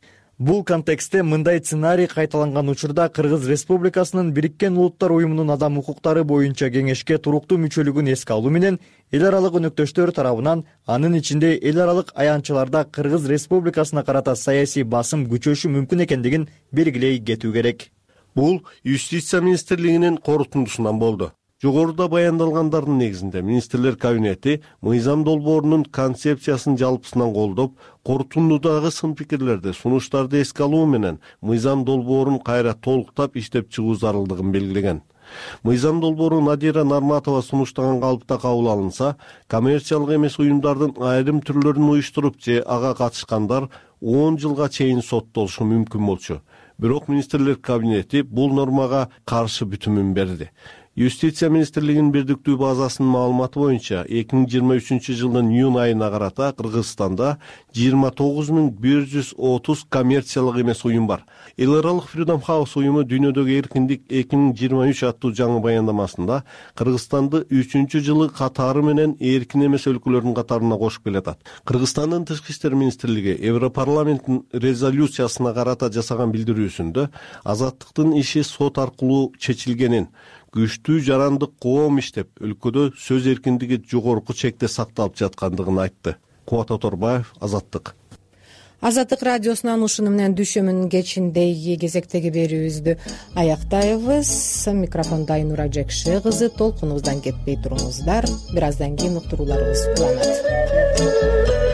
Бул контекстте мындай сценарий кайталанган учурда Кыргыз Республикасынын Бириккен Улуттар Уюмунун адам укуктары боюнча кеңешке туруктуу мүчөлүгүн эске алуу менен эл аралык өнөктөштөр тарабынан, анын ичинде эл аралык аянтчыларда Кыргыз Республикасына карата саясий басым күчөшү мүмкүн экендигин белгилей кетүү керек. Бул Юстиция министрлигинин корутундусунан болду. Жогоруда баяндалгандардын негизинде министрлер кабинети мыйзам долбоорунун концепциясын жалпысынан колдоп, корутундудагы сын пикирлерди, сунуштарды эске алуу менен мыйзам долбоорун кайра толуктап иштеп чыгуу зарылдыгын белгилеген. Мыйзам долбоору Надира Нарматова сунуштаган калыпта кабыл алынса, коммерциялык эмес уюмдардын айрым түрлөрүн уюштуруп же ага катышкандар он жылга чейин соттолушу мүмкүн болчу. Бирок министрлер кабинети бул нормага каршы бүтүмүн берди. Юстиция министрлигинин бирдиктүү базасынын маалыматы боюнча эки миң жыйырма үчүнчү жылдын июнь айына карата Кыргызстанда жыйырма тогуз миң бир жүз отуз коммерциялык эмес уюм бар. Эл аралык Freedom House уюму Дүйнөдөгү эркиндик эки миң жыйырма үч аттуу жаңы баяндамасында Кыргызстанды үчүнчү жылы катары менен эркин эмес өлкөлөрдүн катарына кошуп келатат. Кыргызстандын тышкы иштер министрлиги Европарламенттин резолюциясына карата жасаган билдирүүсүндө азаттыктын иши сот аркылуу чечилгенин, күчтүү жарандык коом иштеп, өлкөдө сөз эркиндиги жогорку чекте сакталып жаткандыгын айтты. Кубат Оторбаев, Азаттык. Азаттык радиосунан ушуну менен дүйшөмүнүн кечиндеги кезектеги берүүбүздү аяктайбыз. Микрофондо Айнура Жекши кызы, толкунубуздан кетпей туруңуздар. Бир аздан кийин уктурууларыбыз уланат.